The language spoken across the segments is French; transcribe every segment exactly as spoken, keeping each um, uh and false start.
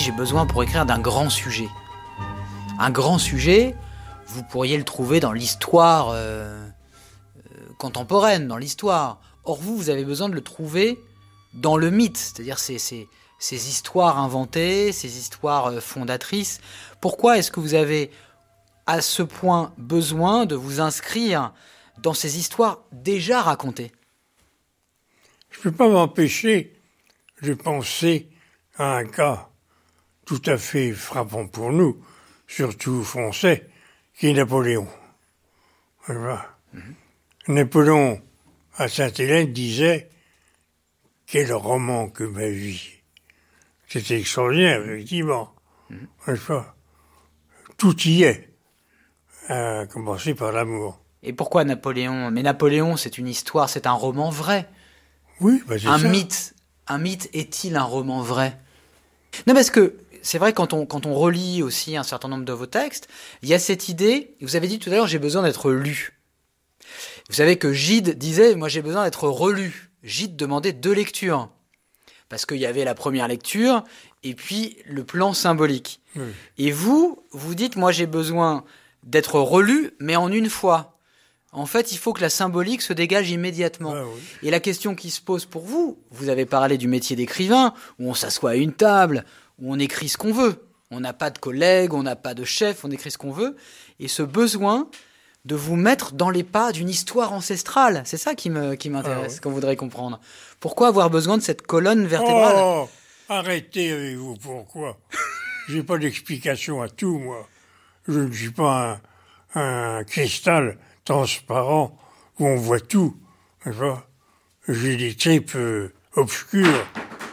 j'ai besoin pour écrire d'un grand sujet. Un grand sujet, vous pourriez le trouver dans l'histoire euh, euh, contemporaine, dans l'histoire. Or vous, vous avez besoin de le trouver dans le mythe, c'est-à-dire ces, ces, ces histoires inventées, ces histoires euh, fondatrices. Pourquoi est-ce que vous avez à ce point besoin de vous inscrire dans ces histoires déjà racontées? Je ne peux pas m'empêcher de penser à un cas tout à fait frappant pour nous, surtout français, qui est Napoléon. Voilà. Mm-hmm. Napoléon, à Sainte-Hélène, disait « Quel roman que ma vie !» C'était extraordinaire, effectivement. Mm-hmm. Tout y est, à commencer par l'amour. Et pourquoi Napoléon? Mais Napoléon, c'est une histoire, c'est un roman vrai. Oui, bah c'est un ça. mythe, un mythe est-il un roman vrai? Non, parce que c'est vrai, quand on, quand on relit aussi un certain nombre de vos textes, il y a cette idée, vous avez dit tout à l'heure, j'ai besoin d'être lu. Vous savez que Gide disait, moi j'ai besoin d'être relu. Gide demandait deux lectures. Parce qu'il y avait la première lecture, et puis le plan symbolique. Oui. Et vous, vous dites, moi j'ai besoin d'être relu, mais en une fois. En fait, il faut que la symbolique se dégage immédiatement. Ah oui. Et la question qui se pose pour vous, vous avez parlé du métier d'écrivain, où on s'assoit à une table, où on écrit ce qu'on veut. On n'a pas de collègues, on n'a pas de chef, on écrit ce qu'on veut. Et ce besoin de vous mettre dans les pas d'une histoire ancestrale, c'est ça qui, me, qui m'intéresse, ah oui. qu'on voudrait comprendre. Pourquoi avoir besoin de cette colonne vertébrale? Oh, arrêtez avec vous, pourquoi? J'ai pas d'explication à tout, moi. Je ne suis pas un, un cristal transparent où on voit tout. J'ai des tripes euh, obscures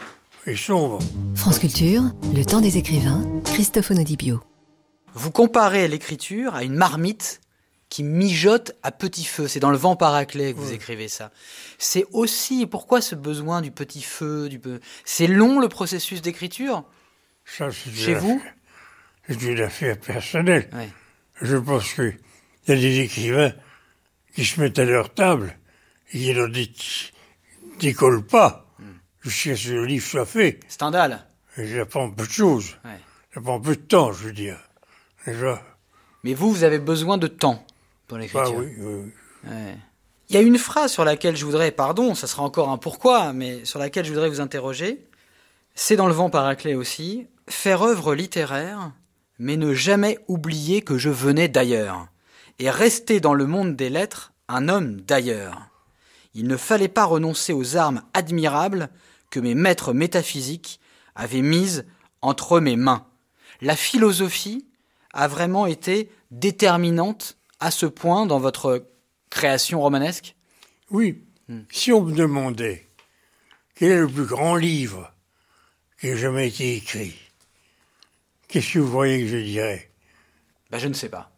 et sombres. France Culture, le temps des écrivains, Christophe Onodibio. Vous comparez l'écriture à une marmite qui mijote à petit feu. C'est dans Le Vent Paraclet que vous oui. écrivez ça. C'est aussi, pourquoi ce besoin du petit feu du peu... C'est long le processus d'écriture ça, c'est chez vous affaire, c'est une affaire personnelle. Oui. Je pense qu'il y a des écrivains qui se mettent à leur table et qui n'en dé- décollent pas mm. jusqu'à ce que le livre soit fait. Stendhal. Et ça prend peu de choses. Ouais. Ça prend peu de temps, je veux dire. Déjà. Mais vous, vous avez besoin de temps pour l'écriture. Ah oui, oui. Ouais. Il y a une phrase sur laquelle je voudrais, pardon, ça sera encore un pourquoi, mais sur laquelle je voudrais vous interroger. C'est dans Le Vent Paraclet aussi. Faire œuvre littéraire, mais ne jamais oublier que je venais d'ailleurs. Et rester dans le monde des lettres un homme d'ailleurs. Il ne fallait pas renoncer aux armes admirables que mes maîtres métaphysiques avaient mises entre mes mains. La philosophie a vraiment été déterminante à ce point dans votre création romanesque? Oui. Hmm. Si on me demandait quel est le plus grand livre qui ait jamais été écrit, qu'est-ce que vous voyez que je dirais? Ben, je ne sais pas.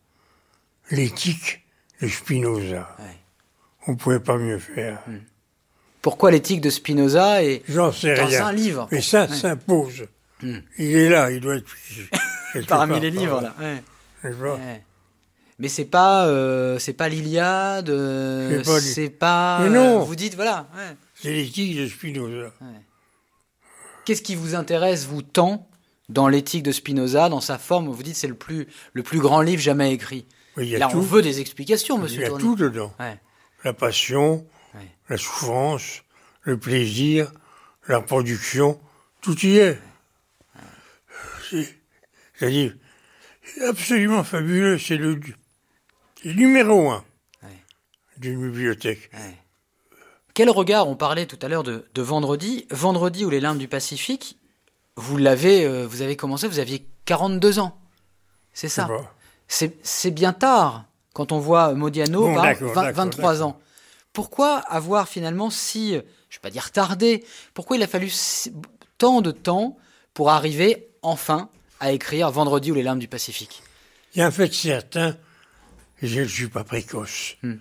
L'éthique de Spinoza. Ouais. On ne pouvait pas mieux faire. Hmm. Pourquoi l'éthique de Spinoza est J'en sais dans rien. un livre? Mais ça ouais. s'impose. Hmm. Il est là, il doit être... Parmi les livres, là. Ouais. Ouais. Mais c'est pas, euh, c'est pas l'Iliade, euh, c'est pas... C'est pas Mais non. Euh, vous dites, voilà. Ouais. C'est l'éthique de Spinoza. Ouais. Qu'est-ce qui vous intéresse, vous, tant, dans l'éthique de Spinoza, dans sa forme? Vous dites c'est le plus, le plus grand livre jamais écrit. Oui, là, tout. On veut des explications, monsieur Il y a Tourny. tout dedans. Ouais. La passion, ouais. la souffrance, le plaisir, la reproduction, tout y est. Ouais. C'est, c'est-à-dire, c'est absolument fabuleux. C'est le, le numéro un ouais. d'une bibliothèque. Ouais. Quel regard, on parlait tout à l'heure de, de Vendredi. Vendredi ou les Limbes du Pacifique, vous l'avez, euh, vous avez commencé, vous aviez quarante-deux ans. C'est ça. C'est, c'est bien tard, quand on voit Modiano, bon, par d'accord, vingt, d'accord, vingt-trois d'accord. ans. Pourquoi avoir finalement si, je ne vais pas dire tardé, pourquoi il a fallu si, tant de temps pour arriver enfin à écrire Vendredi ou les Limbes du Pacifique? Il y a un fait certain, je ne suis pas précoce. Hmm.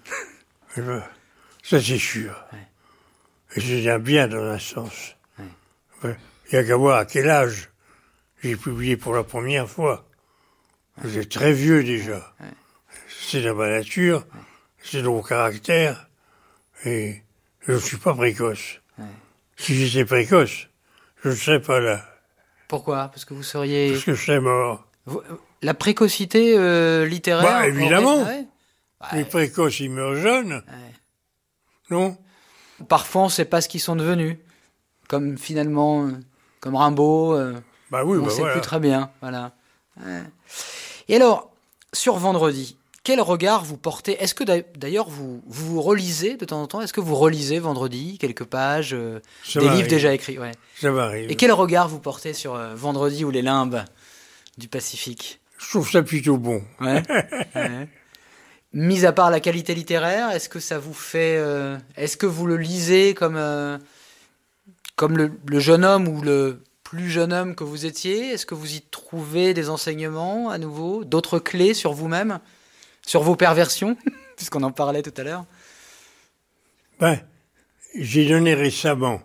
Ça, c'est sûr. Ouais. Et je viens bien dans un sens. Ouais. Il n'y a qu'à voir à quel âge j'ai publié pour la première fois. Ouais. J'ai très vieux déjà. Ouais. C'est dans ma nature, ouais. c'est dans mon caractère, et je ne suis pas précoce. Ouais. Si j'étais précoce, je ne serais pas là. Pourquoi? Parce que vous seriez... Parce que c'est mort. Vous- La précocité euh, littéraire... Bah, évidemment. aurait- ouais. Les Ouais, précoces, ils meurent jeunes, ouais. non? Parfois, on ne sait pas ce qu'ils sont devenus. Comme finalement, euh, comme Rimbaud, euh, Bah oui, on ne bah sait voilà. plus très bien. Voilà. Ouais. Et alors, sur Vendredi, quel regard vous portez? Est-ce que d'a- d'ailleurs vous, vous relisez de temps en temps? Est-ce que vous relisez Vendredi, quelques pages, euh, Ça des livres m'arrive. déjà écrits? Ouais. Ça m'arrive. Et quel regard vous portez sur euh, Vendredi ou les limbes du Pacifique? Je trouve ça plutôt bon. Ouais. Ouais. Mis à part la qualité littéraire, est-ce que ça vous fait... euh, est-ce que vous le lisez comme, euh, comme le, le jeune homme ou le plus jeune homme que vous étiez? Est-ce que vous y trouvez des enseignements à nouveau? D'autres clés sur vous-même? Sur vos perversions? Puisqu'on en parlait tout à l'heure. Ben, j'ai donné récemment,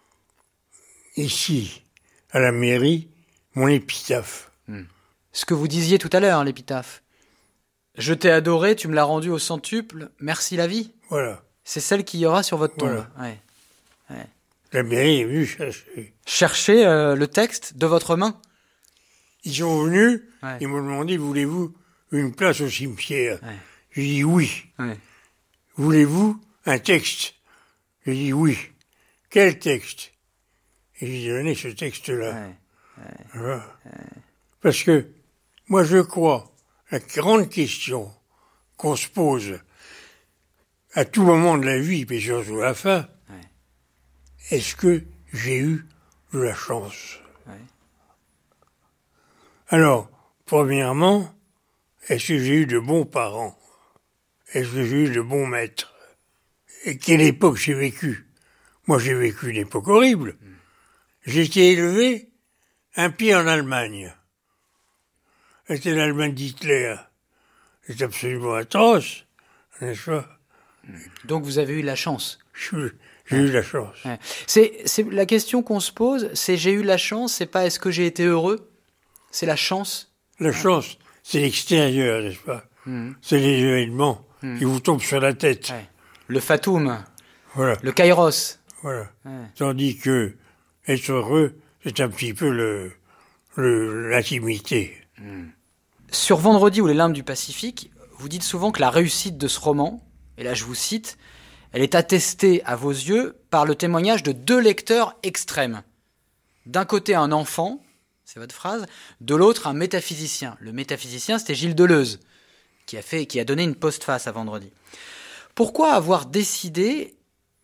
ici, à la mairie, mon épitaphe. Ce que vous disiez tout à l'heure, l'épitaphe. Je t'ai adoré, tu me l'as rendu au centuple, merci la vie. Voilà. C'est celle qui y aura sur votre tombe. Voilà. Ouais. La mairie est venue chercher. Cherchez euh, le texte de votre main. Ils sont venus, Ouais. ils m'ont demandé, voulez-vous une place au cimetière? Ouais. J'ai dit oui. Ouais. Voulez-vous un texte? J'ai dit oui. Quel texte? Et j'ai donné ce texte-là. Ouais. Voilà. Parce que moi je crois, la grande question qu'on se pose à tout moment de la vie, mais surtout à la fin, Ouais. est-ce que j'ai eu de la chance? Ouais. Alors, premièrement, est-ce que j'ai eu de bons parents? Est-ce que j'ai eu de bons maîtres? Et quelle époque j'ai vécu? Moi j'ai vécu une époque horrible. J'ai été élevé un pied en Allemagne. C'était l'Allemagne d'Hitler. C'est absolument atroce, n'est-ce pas? Donc vous avez eu la chance. Je- J'ai eu la chance. Ouais. C'est, c'est la question qu'on se pose, c'est j'ai eu la chance, c'est pas est-ce que j'ai été heureux, c'est la chance. La chance, c'est l'extérieur, n'est-ce pas? Mhm. C'est les événements qui vous tombent sur la tête. Ouais. Le fatum, Voilà, le kairos. voilà. Ouais. Tandis que être heureux, c'est un petit peu le, le, l'intimité. Sur Vendredi ou les limbes du Pacifique, vous dites souvent que la réussite de ce roman, et là je vous cite, elle est attestée à vos yeux par le témoignage de deux lecteurs extrêmes. D'un côté un enfant, c'est votre phrase, de l'autre un métaphysicien. Le métaphysicien, c'était Gilles Deleuze, qui a, fait, qui a donné une postface à Vendredi. Pourquoi avoir décidé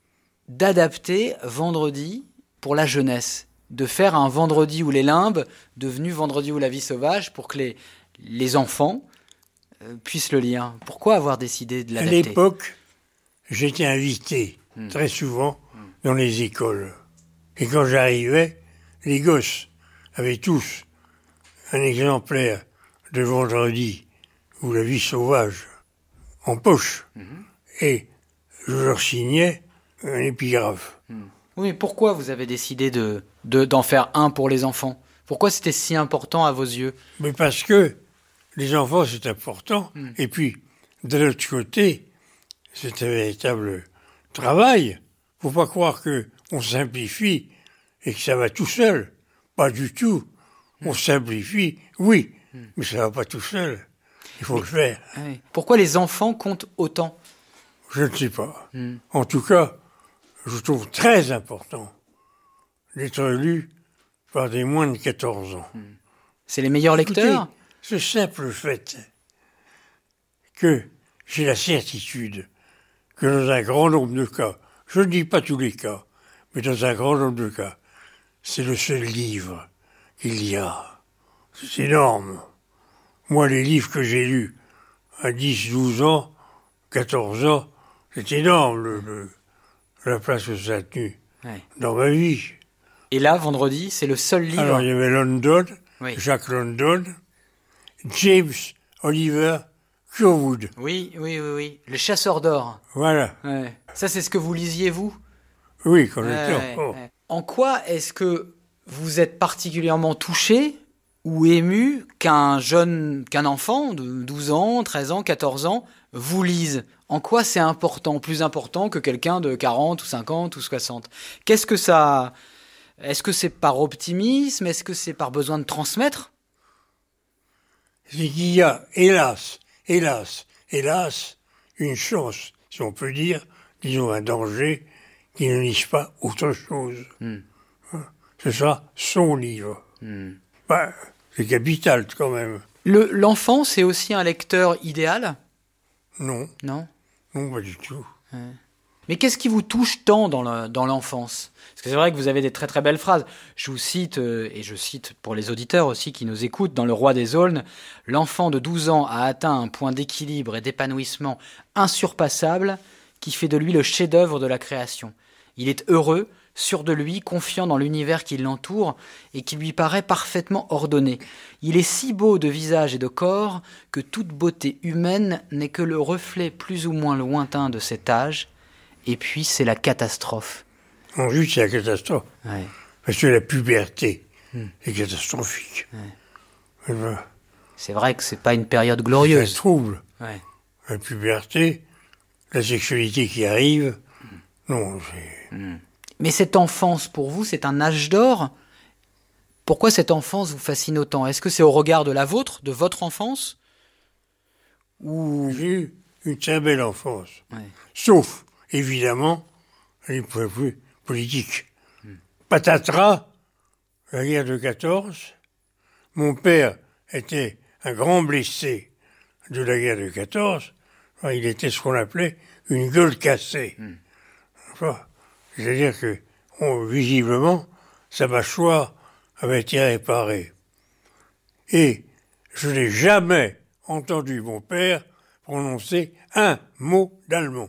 d'adapter Vendredi pour la jeunesse, de faire un Vendredi ou les limbes devenu Vendredi ou la vie sauvage pour que les, les enfants euh, puissent le lire? Pourquoi avoir décidé de À l'adapter? l'époque, j'étais invité très souvent dans les écoles. Et quand j'arrivais, les gosses avaient tous un exemplaire de Vendredi ou la vie sauvage en poche. Et je leur signais un épigraphe. Oui, mais pourquoi vous avez décidé de, de, d'en faire un pour les enfants? Pourquoi c'était si important à vos yeux? Mais parce que les enfants, c'est important. Et puis, de l'autre côté, c'est un véritable travail. Faut pas croire que on simplifie et que ça va tout seul. Pas du tout. On simplifie, oui, mais ça va pas tout seul. Il faut le faire. Ah oui. Pourquoi les enfants comptent autant? Je ne sais pas. En tout cas, je trouve très important d'être lu par des moins de quatorze ans. C'est les meilleurs lecteurs? Écoutez, ce simple fait que j'ai la certitude que dans un grand nombre de cas, je ne dis pas tous les cas, mais dans un grand nombre de cas, c'est le seul livre qu'il y a. C'est énorme. Moi, les livres que j'ai lus à dix, douze ans, quatorze ans, c'est énorme le, le- la place que ça a tenu Ouais. dans ma vie. Et là, Vendredi, c'est le seul livre. Alors, il y avait London, Oui. Jacques London, James Oliver Curwood. Oui, oui, oui, oui. Le chasseur d'or. Voilà. Ouais. Ça, c'est ce que vous lisiez, vous? Oui, quand Ouais, j'étais ouais, enfant. ouais. En quoi est-ce que vous êtes particulièrement touché ou ému qu'un jeune, qu'un enfant de douze ans, treize ans, quatorze ans vous lise? En quoi c'est important, plus important que quelqu'un de quarante ou cinquante ou soixante? Qu'est-ce que ça, Est-ce que c'est par optimisme? Est-ce que c'est par besoin de transmettre? C'est qu'il y a, hélas, hélas, hélas, une chance, si on peut dire, disons un danger, qui ne lise pas autre chose. Mm. C'est ça, son livre. Mm. Ben, c'est capital quand même. Le, l'enfant, c'est aussi un lecteur idéal? Non. Non? Non, pas du tout. Ouais. Mais qu'est-ce qui vous touche tant dans, le, dans l'enfance? Parce que c'est vrai que vous avez des très très belles phrases. Je vous cite, euh, et je cite pour les auditeurs aussi qui nous écoutent, dans Le Roi des Aulnes, « L'enfant de douze ans a atteint un point d'équilibre et d'épanouissement insurpassable qui fait de lui le chef-d'œuvre de la création. Il est heureux, sûr de lui, confiant dans l'univers qui l'entoure et qui lui paraît parfaitement ordonné. Il est si beau de visage et de corps que toute beauté humaine n'est que le reflet plus ou moins lointain de cet âge. Et puis c'est la catastrophe. » En vue, c'est la catastrophe. Ouais. Parce que la puberté hmm. est catastrophique. Ouais. Ben, c'est vrai que c'est pas une période glorieuse. C'est un trouble. Ouais. La puberté, la sexualité qui arrive, hmm. non, c'est... Hmm. Mais cette enfance, pour vous, c'est un âge d'or? Pourquoi cette enfance vous fascine autant? Est-ce que c'est au regard de la vôtre, de votre enfance? Ou... J'ai eu une très belle enfance. Ouais. Sauf, évidemment, les points de vue politiques. Hmm. Patatras, la guerre de quatorze. Mon père était un grand blessé de la guerre de quatorze. Enfin, il était ce qu'on appelait une gueule cassée. Hmm. Enfin, c'est-à-dire que, on, visiblement, sa mâchoire avait été réparée. Et je n'ai jamais entendu mon père prononcer un mot d'allemand.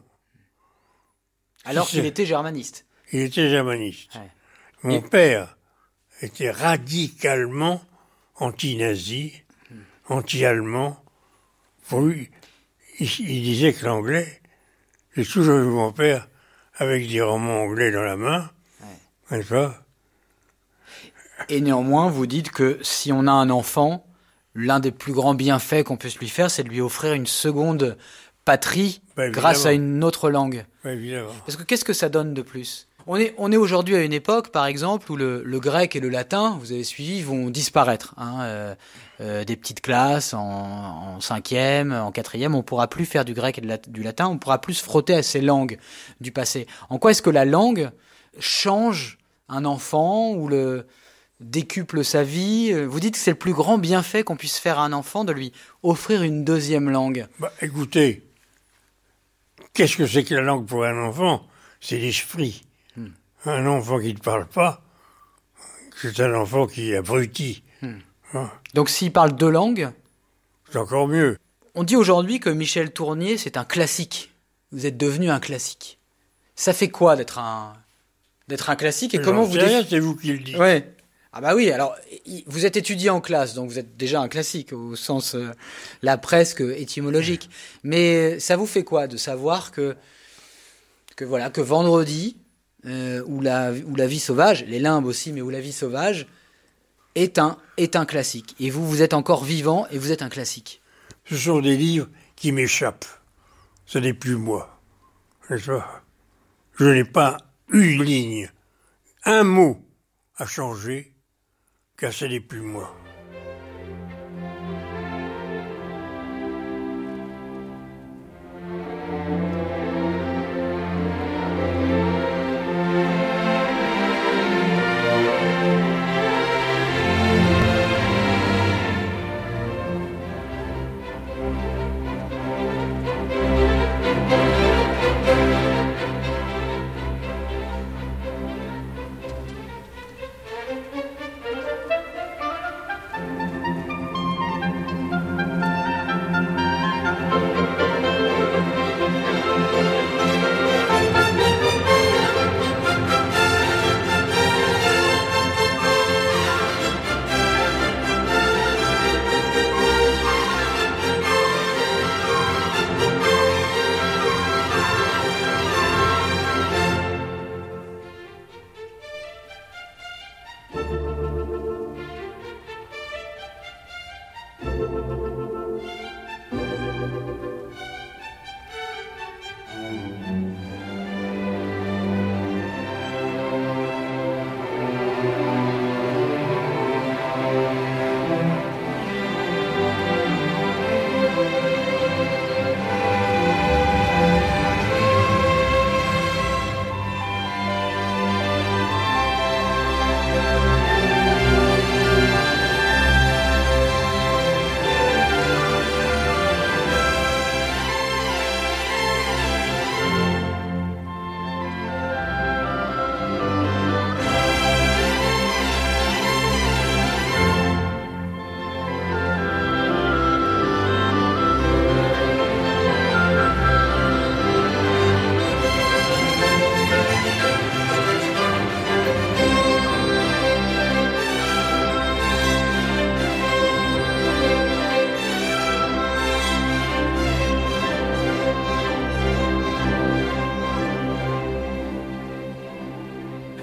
Alors si qu'il était germaniste. Il était germaniste. Ouais. Mon Et... père était radicalement anti-nazi, hmm. anti-allemand. Pour lui, il, il disait que l'anglais, j'ai toujours vu mon père avec des romans anglais dans la main, ouais. N'est-ce pas? Et néanmoins, vous dites que si on a un enfant, l'un des plus grands bienfaits qu'on puisse lui faire, c'est de lui offrir une seconde patrie bah, grâce à une autre langue. Bah, évidemment. Parce que qu'est-ce que ça donne de plus? On est, on est aujourd'hui à une époque, par exemple, où le, le grec et le latin, vous avez suivi, vont disparaître. Hein, euh, euh, des petites classes en, en cinquième, en quatrième, on ne pourra plus faire du grec et de la, du latin, on ne pourra plus se frotter à ces langues du passé. En quoi est-ce que la langue change un enfant ou le décuple sa vie? Vous dites que c'est le plus grand bienfait qu'on puisse faire à un enfant, de lui offrir une deuxième langue. Bah, écoutez, qu'est-ce que c'est que la langue pour un enfant? C'est l'esprit. Hmm. Un enfant qui ne parle pas, c'est un enfant qui est abruti. Hmm. Hein? Donc s'il parle deux langues, c'est encore mieux. On dit aujourd'hui que Michel Tournier, c'est un classique. Vous êtes devenu un classique. Ça fait quoi d'être un, d'être un classique et Mais comment vous... Rien, déf... c'est vous qui le dites. Ouais. Ah bah oui, alors vous êtes étudiant en classe, donc vous êtes déjà un classique au sens euh, là presque étymologique. Mais ça vous fait quoi de savoir que que voilà que Vendredi euh, ou la ou la vie sauvage, les Limbes aussi, mais ou la vie sauvage est un est un classique. Et vous vous êtes encore vivant et vous êtes un classique. Ce sont des livres qui m'échappent. Ce n'est plus moi. N'est-ce pas? Je n'ai pas une ligne, un mot à changer. Car ce n'est plus moi.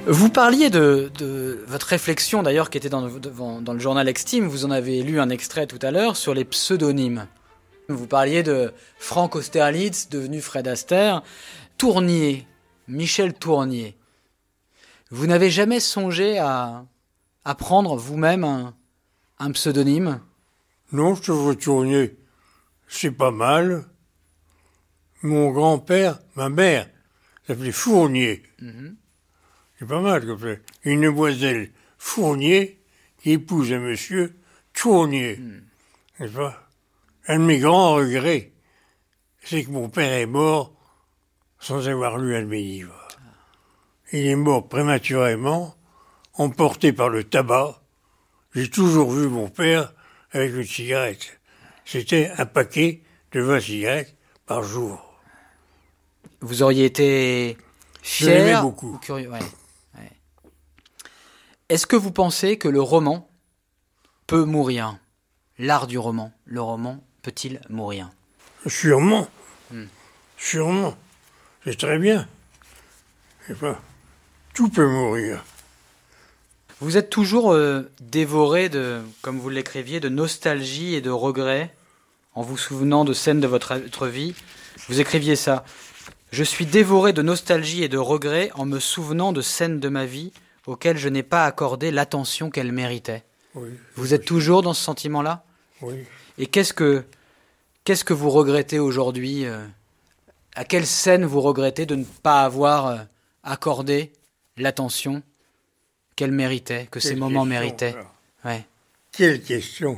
Vous parliez de, de votre réflexion, d'ailleurs, qui était dans, dans, dans le journal Extime. Vous en avez lu un extrait tout à l'heure sur les pseudonymes. Vous parliez de Franck Austerlitz, devenu Fred Astaire, Tournier, Michel Tournier. Vous n'avez jamais songé à, à prendre vous-même un, un pseudonyme ? Non, je trouve Tournier, c'est pas mal. Mon grand-père, ma mère, s'appelait Fournier. Mm-hmm. C'est pas mal comme ça. Une demoiselle Fournier qui épouse un monsieur Tournier. Mm. N'est-ce pas ? Un de mes grands regrets, c'est que mon père est mort sans avoir lu un de mes livres. Il est mort prématurément, emporté par le tabac. J'ai toujours vu mon père avec une cigarette. C'était un paquet de vingt cigarettes par jour. Vous auriez été fier Je l'aimais beaucoup. Ou curieux, ouais. Ouais. Est-ce que vous pensez que le roman peut mourir ? L'art du roman, le roman peut-il mourir ? Sûrement. Hmm. Sûrement. C'est très bien. Je sais pas. Tout peut mourir. Vous êtes toujours euh, dévoré de, comme vous l'écriviez, de nostalgie et de regret en vous souvenant de scènes de votre, votre vie. Vous écriviez ça. Je suis dévoré de nostalgie et de regret en me souvenant de scènes de ma vie auxquelles je n'ai pas accordé l'attention qu'elles méritaient. Oui, vous êtes toujours dans ce sentiment-là ? Oui. Et qu'est-ce que, qu'est-ce que vous regrettez aujourd'hui ? euh, À quelle scène vous regrettez de ne pas avoir euh, accordé l'attention qu'elle méritait, que Quelle ces moments question, méritaient. Ouais. Quelle question.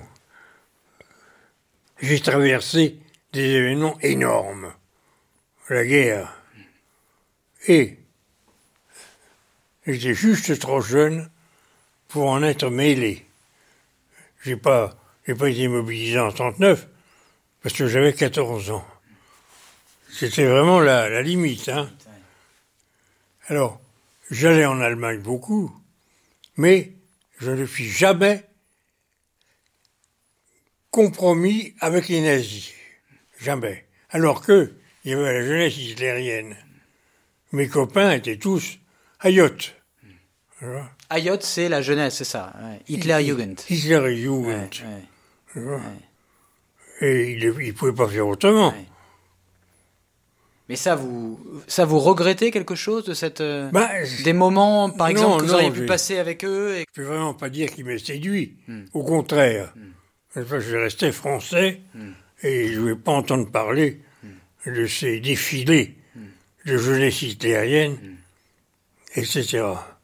J'ai traversé des événements énormes. La guerre. Et j'étais juste trop jeune pour en être mêlé. J'ai pas, j'ai pas été mobilisé en trente-neuf parce que j'avais quatorze ans. C'était vraiment la, la limite, hein. Alors, j'allais en Allemagne beaucoup, mais je ne suis jamais compromis avec les nazis. Jamais. Alors que, il y avait la jeunesse hitlérienne. Mes copains étaient tous Ayotte. Ayotte, c'est la jeunesse, c'est ça. Ouais. Hitlerjugend. Hitlerjugend. Ouais, ouais. Ouais. Et ils ne pouvaient pas faire autrement. Ouais. Mais ça, vous, ça vous regrettez quelque chose de cette, euh, bah, des moments, par exemple, non, que vous non, auriez pu j'ai... passer avec eux et... Je ne peux vraiment pas dire qu'ils m'aient séduit. Hmm. Au contraire. Hmm. Je restais français hmm. et je ne voulais pas entendre parler hmm. de ces défilés hmm. de jeunesse hitlérienne, hmm. et cetera.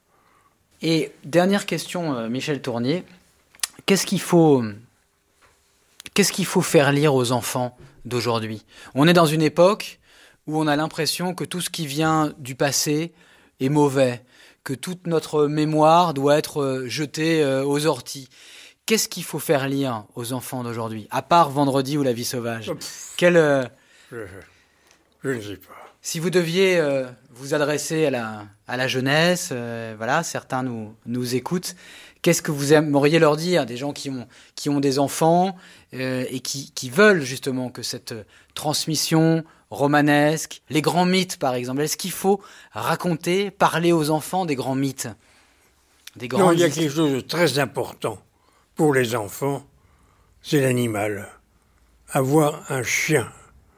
Et dernière question, euh, Michel Tournier. Qu'est-ce qu'il faut, qu'est-ce qu'il faut faire lire aux enfants d'aujourd'hui ? On est dans une époque où on a l'impression que tout ce qui vient du passé est mauvais, que toute notre mémoire doit être jetée aux orties. Qu'est-ce qu'il faut faire lire aux enfants d'aujourd'hui, à part Vendredi ou La vie sauvage ? Quel, euh, je, je ne sais pas. Si vous deviez euh, vous adresser à la, à la jeunesse, euh, voilà, certains nous, nous écoutent, qu'est-ce que vous aimeriez leur dire ? Des gens qui ont, qui ont des enfants euh, et qui, qui veulent justement que cette transmission romanesque, les grands mythes par exemple, est-ce qu'il faut raconter, parler aux enfants des grands mythes, des grands Non, il y a quelque chose de très important pour les enfants, c'est l'animal. Avoir un chien,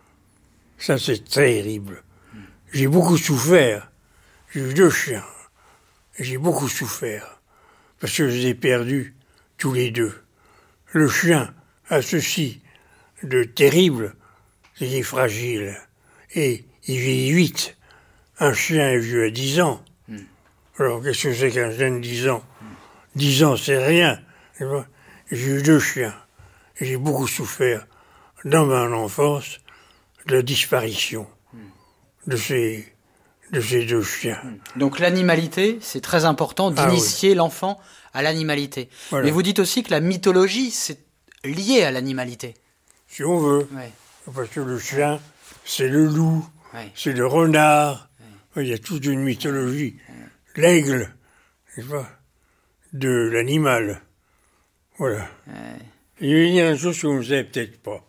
ça c'est terrible. J'ai beaucoup souffert. J'ai eu deux chiens. J'ai beaucoup souffert. Parce que je les ai perdus tous les deux. Le chien a ceci de terrible, c'est qu'il est fragile. Et il vieillit vite. Un chien est vieux à dix ans. Mm. Alors qu'est-ce que c'est qu'un jeune de dix ans ? dix ans, c'est rien. J'ai eu deux chiens. J'ai beaucoup souffert dans mon enfance de la disparition de ces, de ces deux chiens. Donc l'animalité, c'est très important d'initier ah, oui. l'enfant à l'animalité. Voilà. Mais vous dites aussi que la mythologie, c'est lié à l'animalité. Si on veut. Ouais. Parce que le chien, c'est le loup, ouais. c'est le renard. Ouais. Il y a toute une mythologie. Ouais. L'aigle, n'est-ce pas, de l'animal. Voilà. Ouais. Il y a une, une chose que vous ne savez peut-être pas.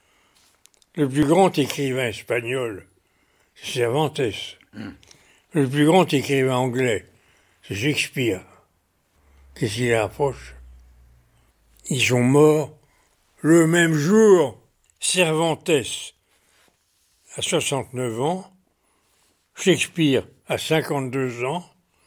Le plus grand écrivain espagnol, c'est Cervantes. Mm. Le plus grand écrivain anglais, c'est Shakespeare. Qu'est-ce qu'il approche? Ils sont morts le même jour. Cervantes à soixante-neuf ans, Shakespeare à cinquante-deux ans,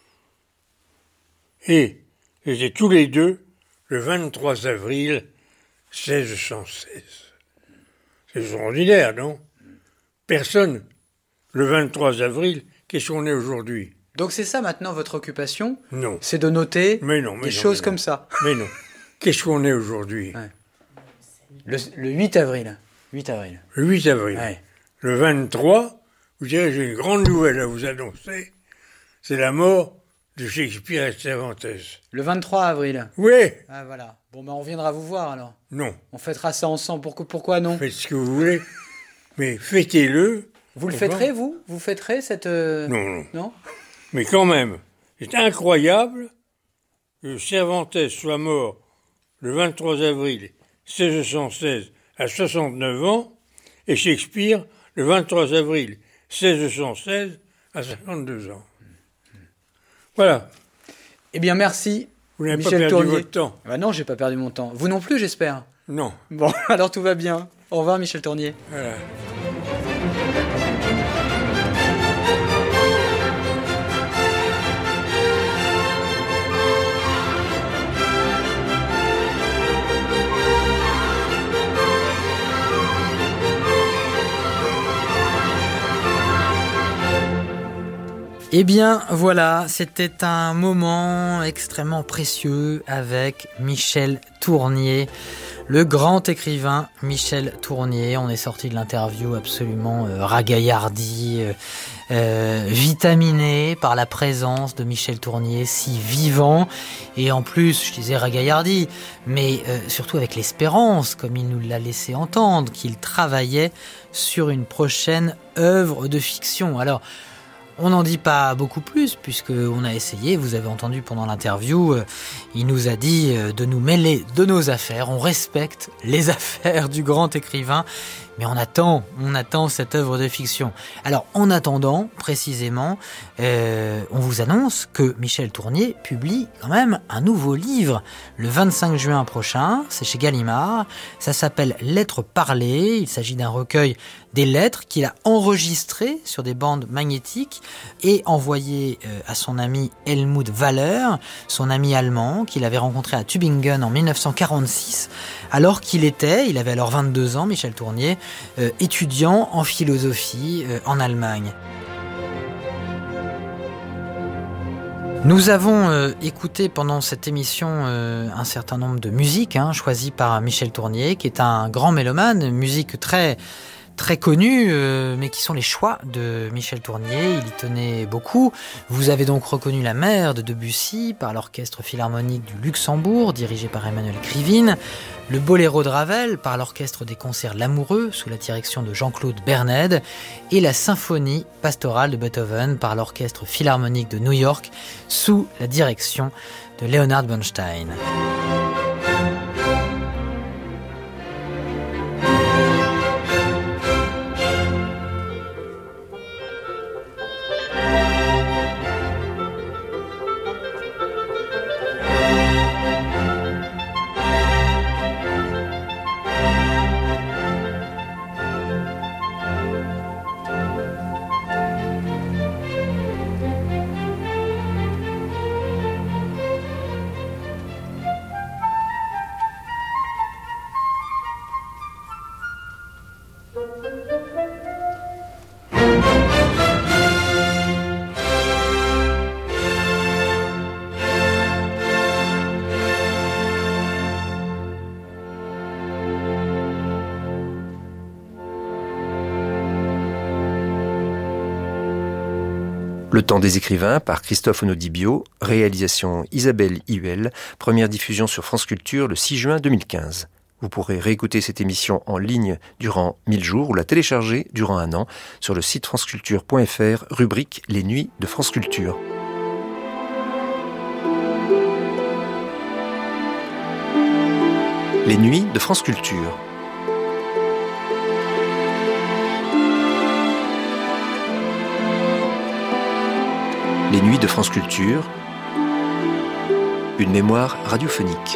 et ils étaient tous les deux le vingt-trois avril seize cent seize. C'est extraordinaire, non? Personne, le vingt-trois avril, qu'est-ce qu'on est aujourd'hui? Donc c'est ça maintenant votre occupation? Non. C'est de noter mais non, mais des non, choses mais comme non. ça? Mais non. Qu'est-ce qu'on est aujourd'hui? Ouais. Le, le huit avril. huit avril. Le huit avril. Ouais. Le vingt-trois, vous direz, j'ai une grande nouvelle à vous annoncer. C'est la mort de Shakespeare et Cervantes. Le vingt-trois avril. Oui. Ah voilà. Bon ben on viendra vous voir alors. Non. On fêtera ça ensemble. Pourquoi, pourquoi non? Faites ce que vous voulez, mais fêtez-le. Vous le Enfin, fêterez, vous? Vous fêterez cette... euh, Non, non. Non? Mais quand même, c'est incroyable que Cervantes soit mort le vingt-trois avril seize cent seize à soixante-neuf ans et Shakespeare le vingt-trois avril seize cent seize à cinquante-deux ans. Voilà. Eh bien merci. Vous n'avez pas Michel perdu Tournier. votre temps. Ah non, j'ai pas perdu mon temps. Vous non plus, j'espère. Non. Bon, alors tout va bien. Au revoir, Michel Tournier. Voilà. Eh bien voilà, c'était un moment extrêmement précieux avec Michel Tournier, le grand écrivain Michel Tournier. On est sorti de l'interview absolument euh, ragaillardi, euh, euh, vitaminé par la présence de Michel Tournier, si vivant, et en plus, je disais ragaillardi, mais euh, surtout avec l'espérance, comme il nous l'a laissé entendre, qu'il travaillait sur une prochaine œuvre de fiction. Alors, on n'en dit pas beaucoup plus, puisqu'on a essayé, vous avez entendu pendant l'interview, euh, il nous a dit euh, de nous mêler de nos affaires, on respecte les affaires du grand écrivain, mais on attend, on attend cette œuvre de fiction. Alors, en attendant, précisément, euh, on vous annonce que Michel Tournier publie quand même un nouveau livre le vingt-cinq juin prochain, c'est chez Gallimard, ça s'appelle Lettres parlées, il s'agit d'un recueil des lettres qu'il a enregistrées sur des bandes magnétiques et envoyées euh, à son ami Helmut Wahler, son ami allemand qu'il avait rencontré à Tübingen en mille neuf cent quarante-six, alors qu'il était, il avait alors vingt-deux ans, Michel Tournier, euh, étudiant en philosophie euh, en Allemagne. Nous avons euh, écouté pendant cette émission euh, un certain nombre de musiques hein, choisies par Michel Tournier, qui est un grand mélomane, musique très très connus, euh, mais qui sont les choix de Michel Tournier. Il y tenait beaucoup. Vous avez donc reconnu La Mer de Debussy par l'Orchestre Philharmonique du Luxembourg, dirigé par Emmanuel Krivine, le Boléro de Ravel par l'Orchestre des Concerts L'Amoureux, sous la direction de Jean-Claude Bernède, et la Symphonie pastorale de Beethoven par l'Orchestre Philharmonique de New York, sous la direction de Leonard Bernstein. Le temps des écrivains par Christophe Onodibio, réalisation Isabelle Huel, première diffusion sur France Culture le six juin deux mille quinze. Vous pourrez réécouter cette émission en ligne durant mille jours ou la télécharger durant un an sur le site franceculture point f r, rubrique Les Nuits de France Culture. Les Nuits de France Culture. Les Nuits de France Culture, une mémoire radiophonique.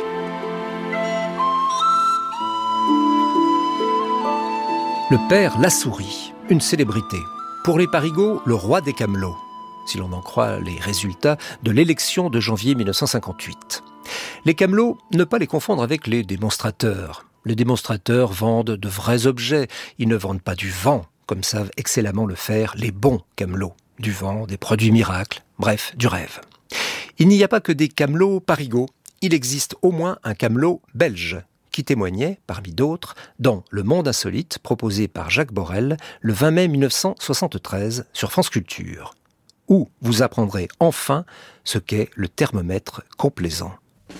Le père Lasouris, une célébrité. Pour les Parigots, le roi des camelots, si l'on en croit les résultats de l'élection de janvier mille neuf cent cinquante-huit. Les camelots, ne pas les confondre avec les démonstrateurs. Les démonstrateurs vendent de vrais objets, ils ne vendent pas du vent, comme savent excellemment le faire les bons camelots. Du vent, des produits miracles, bref, du rêve. Il n'y a pas que des camelots parigots, il existe au moins un camelot belge, qui témoignait, parmi d'autres, dans Le Monde Insolite, proposé par Jacques Borel, le vingt mai mille neuf cent soixante-treize, sur France Culture, où vous apprendrez enfin ce qu'est le thermomètre complaisant.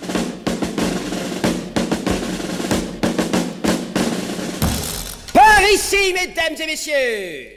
Par ici, mesdames et messieurs!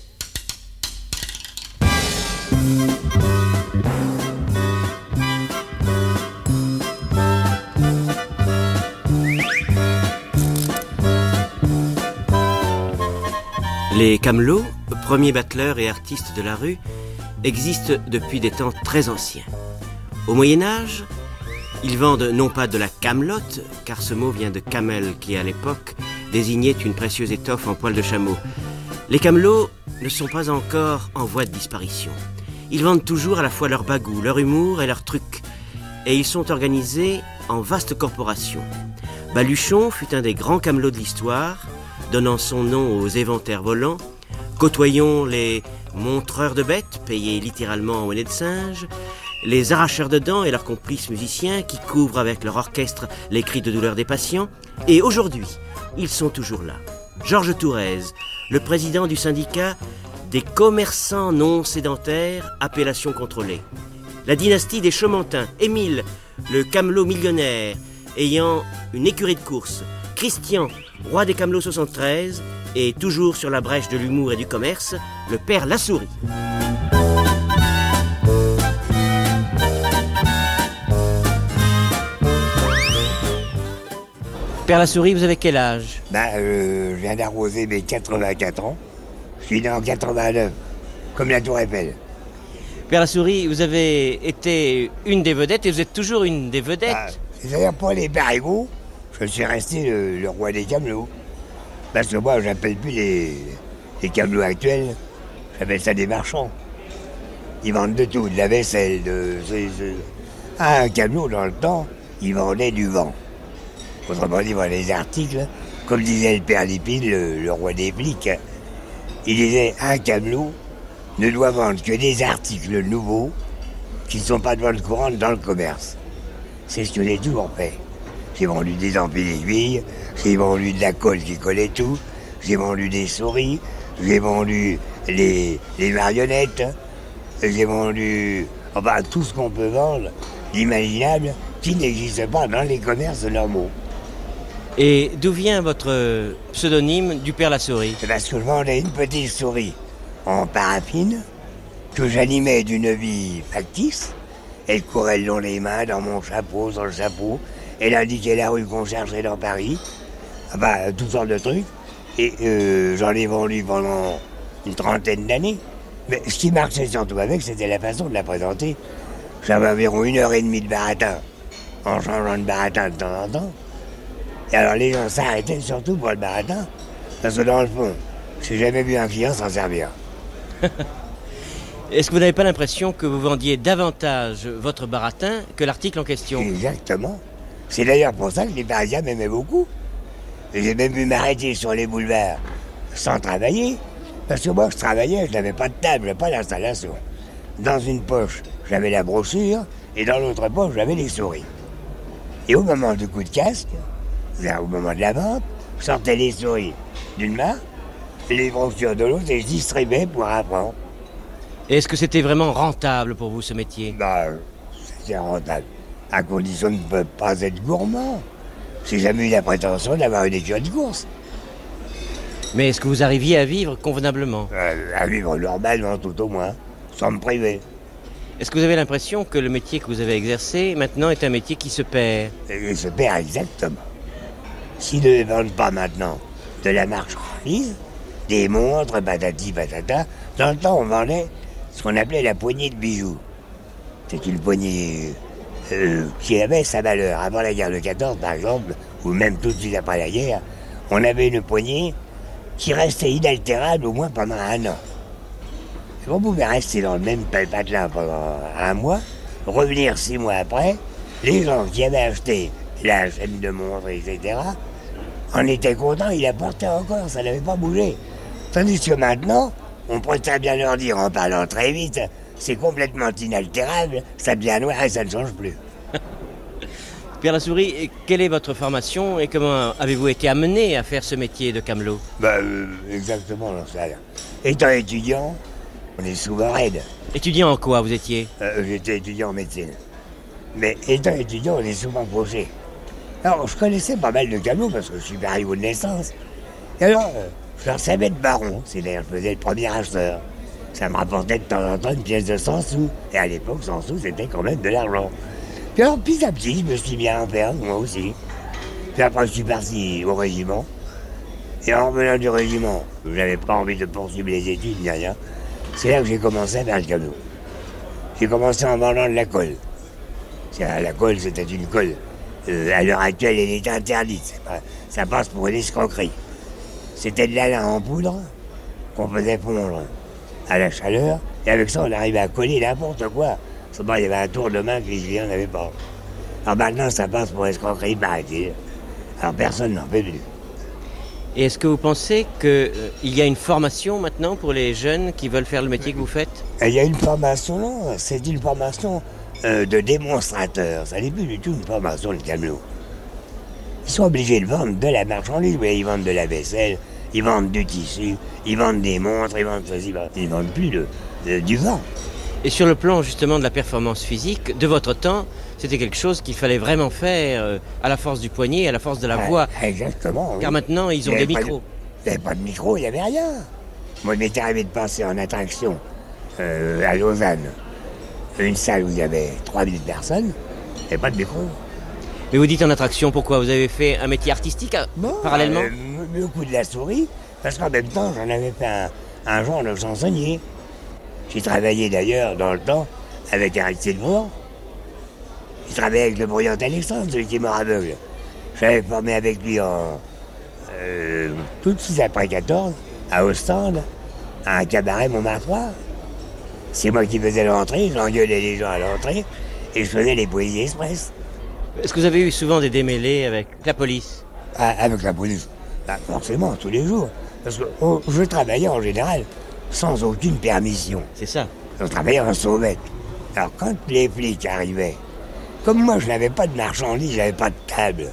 Les camelots, premiers battleurs et artistes de la rue, existent depuis des temps très anciens. Au Moyen-Âge, ils vendent non pas de la camelote, car ce mot vient de camel qui, à l'époque, désignait une précieuse étoffe en poil de chameau. Les camelots ne sont pas encore en voie de disparition. Ils vendent toujours à la fois leur bagou, leur humour et leurs trucs. Et ils sont organisés en vastes corporations. Baluchon fut un des grands camelots de l'histoire, donnant son nom aux éventaires volants. Côtoyons les montreurs de bêtes, payés littéralement en monnaie de singe, les arracheurs de dents et leurs complices musiciens qui couvrent avec leur orchestre les cris de douleur des patients. Et aujourd'hui, ils sont toujours là. Georges Tourez, le président du syndicat des commerçants non sédentaires, appellation contrôlée. La dynastie des Chaumentins, Émile, le camelot millionnaire, ayant une écurie de course. Christian, roi des camelots soixante-treize, et toujours sur la brèche de l'humour et du commerce, le père Lasouris. Père Lasouris, vous avez quel âge? Ben, euh, je viens d'arroser mes quatre-vingt-quatre ans. Je suis né en quatre-vingt-neuf, comme la Tour Eiffel. Père Lasouris, vous avez été une des vedettes et vous êtes toujours une des vedettes. Ben, c'est-à-dire pour les Parigots, je suis resté le, le roi des camelots. Parce que moi, j'appelle plus les, les camelots actuels, j'appelle ça des marchands. Ils vendent de tout, de la vaisselle, de... C'est, c'est... Ah, un camelot, dans le temps, il vendait du vent. Autrement dit, voilà, les articles, comme disait le père Lépine, le, le roi des flics, il disait, un camelot ne doit vendre que des articles nouveaux qui ne sont pas de vente courante dans le commerce. C'est ce que j'ai toujours fait. J'ai vendu des amplis d'aiguilles, j'ai vendu de la colle qui collait tout, j'ai vendu des souris, j'ai vendu les, les marionnettes, j'ai vendu enfin tout ce qu'on peut vendre, l'imaginable, qui n'existe pas dans les commerces normaux. Et d'où vient votre pseudonyme du père Lasouris? C'est parce que je vendais une petite souris en paraffine que j'animais d'une vie factice. Elle courait le long des mains, dans mon chapeau, dans le chapeau. Elle indiquait la rue qu'on cherchait dans Paris. Enfin, toutes sortes de trucs. Et euh, j'en ai vendu pendant une trentaine d'années. Mais ce qui marchait surtout avec, c'était la façon de la présenter. J'avais environ une heure et demie de baratin, en changeant de baratin de temps en temps. Et alors les gens s'arrêtaient surtout pour le baratin. Parce que dans le fond, j'ai jamais vu un client s'en servir. Est-ce que vous n'avez pas l'impression que vous vendiez davantage votre baratin que l'article en question? Exactement. C'est d'ailleurs pour ça que les Parisiens m'aimaient beaucoup. Et j'ai même pu m'arrêter sur les boulevards sans travailler. Parce que moi, je travaillais, je n'avais pas de table, pas d'installation. Dans une poche, j'avais la brochure, et dans l'autre poche, j'avais les souris. Et au moment du coup de casque, au moment de la vente, je sortais les souris d'une main, les brochures de l'autre, et je distribuais pour apprendre. Est-ce que c'était vraiment rentable pour vous, ce métier? Bah, c'était rentable, à condition de ne pas être gourmand. J'ai jamais eu la prétention d'avoir une écurie de course. Mais est-ce que vous arriviez à vivre convenablement? euh, À vivre normalement, tout au moins, sans me priver. Est-ce que vous avez l'impression que le métier que vous avez exercé, maintenant, est un métier qui se perd? Et il se perd exactement. S'ils ne vendent pas maintenant de la marchandise, des montres, patati patata, dans le temps, on vendait ce qu'on appelait la poignée de bijoux. C'est une poignée euh, qui avait sa valeur. Avant la guerre de quatorze, par exemple, ou même tout de suite après la guerre, on avait une poignée qui restait inaltérable au moins pendant un an. Et on pouvait rester dans le même patelin pendant un mois, revenir six mois après, les gens qui avaient acheté la chaîne de montre, et cetera, en étaient contents, ils la portaient encore, ça n'avait pas bougé. Tandis que maintenant, on pourrait très bien leur dire, en parlant très vite, c'est complètement inaltérable, ça devient noir et ça ne change plus. Pierre Lasouris, quelle est votre formation et comment avez-vous été amené à faire ce métier de camelot? Bah, euh, exactement, non, ça. Étant étudiant, on est souvent raide. Étudiant en quoi vous étiez? euh, J'étais étudiant en médecine. Mais étant étudiant, on est souvent fauché. Alors, je connaissais pas mal de camelots parce que je suis parigot de naissance. Et alors, euh, je leur savais de baron, c'est-à-dire je faisais le premier acheteur. Ça me rapportait de temps en temps une pièce de cent sous. Et à l'époque, cent sous, c'était quand même de l'argent. Puis alors, petit à petit, je me suis bien en perdre, moi aussi. Puis après, je suis parti au régiment. Et en revenant du régiment, je n'avais pas envie de poursuivre les études, ni rien. C'est là que j'ai commencé à faire le camelot. J'ai commencé en vendant de la colle. La colle, c'était une colle. Euh, à l'heure actuelle, elle est interdite. Pas, ça passe pour une escroquerie. C'était de la lin en poudre qu'on faisait fondre à la chaleur. Et avec ça, on arrivait à coller n'importe quoi. Seulement, il y avait un tour de main que les clients n'avaient pas. Alors maintenant, ça passe pour escroquerie, paraît-il. Alors personne n'en fait plus. Et est-ce que vous pensez qu'il euh, y a une formation maintenant pour les jeunes qui veulent faire le métier que vous faites? Il y a une formation, non, c'est une formation euh, de démonstrateur. Ça n'est plus du tout une formation de camelot. Ils sont obligés de vendre de la marchandise. Oui, ils vendent de la vaisselle, ils vendent du tissu, ils vendent des montres, ils vendent ceci, ils vendent plus de, de, du vent. Et sur le plan justement de la performance physique, de votre temps, c'était quelque chose qu'il fallait vraiment faire euh, à la force du poignet, à la force de la Ouais, voix. Exactement. Car oui. maintenant, ils ont des micros. Il n'y avait pas de micro, il n'y avait rien. Moi, il m'était arrivé de passer en attraction euh, à Lausanne. Une salle où il y avait trois mille personnes, il n'y avait pas de micro. Mais vous dites en attraction, pourquoi? Vous avez fait un métier artistique euh, Bon, parallèlement euh, le coup de la souris, parce qu'en même temps, j'en avais fait un, un genre de chansonnier. J'ai travaillé d'ailleurs dans le temps avec Aristide Bruand. J'ai travaillé avec le brillant Alexandre, celui qui est mort aveugle. J'avais formé avec lui en euh, tout de suite après quatorze, à Ostende, à un cabaret Montmartrois. C'est moi qui faisais l'entrée, j'engueulais les gens à l'entrée et je faisais les poésies express. Est-ce que vous avez eu souvent des démêlés avec la police? Ah, avec la police, bah, forcément, tous les jours. Parce que oh, je travaillais en général sans aucune permission. C'est ça. Je travaillais en sauvette. Alors quand les flics arrivaient, comme moi je n'avais pas de marchandises, je n'avais pas de table,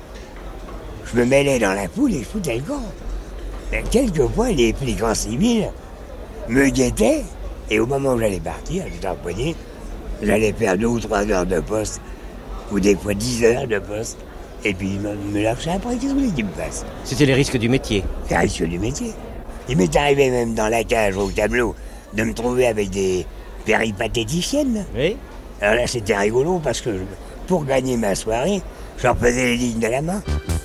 je me mêlais dans la foule et je foutais le camp. Mais quelquefois les flics en civil me guettaient et au moment où j'allais partir, j'étais empoigné, j'allais faire deux ou trois heures de poste, ou des fois dix heures de poste, et puis ils me, me lâchaient après, qu'est-ce que vous voulez qu'ils me fassent? C'était les risques du métier. C'est le risque du métier. Il m'est arrivé même dans la cage au tableau de me trouver avec des péripatéticiennes. Oui. Alors là, c'était rigolo parce que pour gagner ma soirée, je leur faisais les lignes de la main.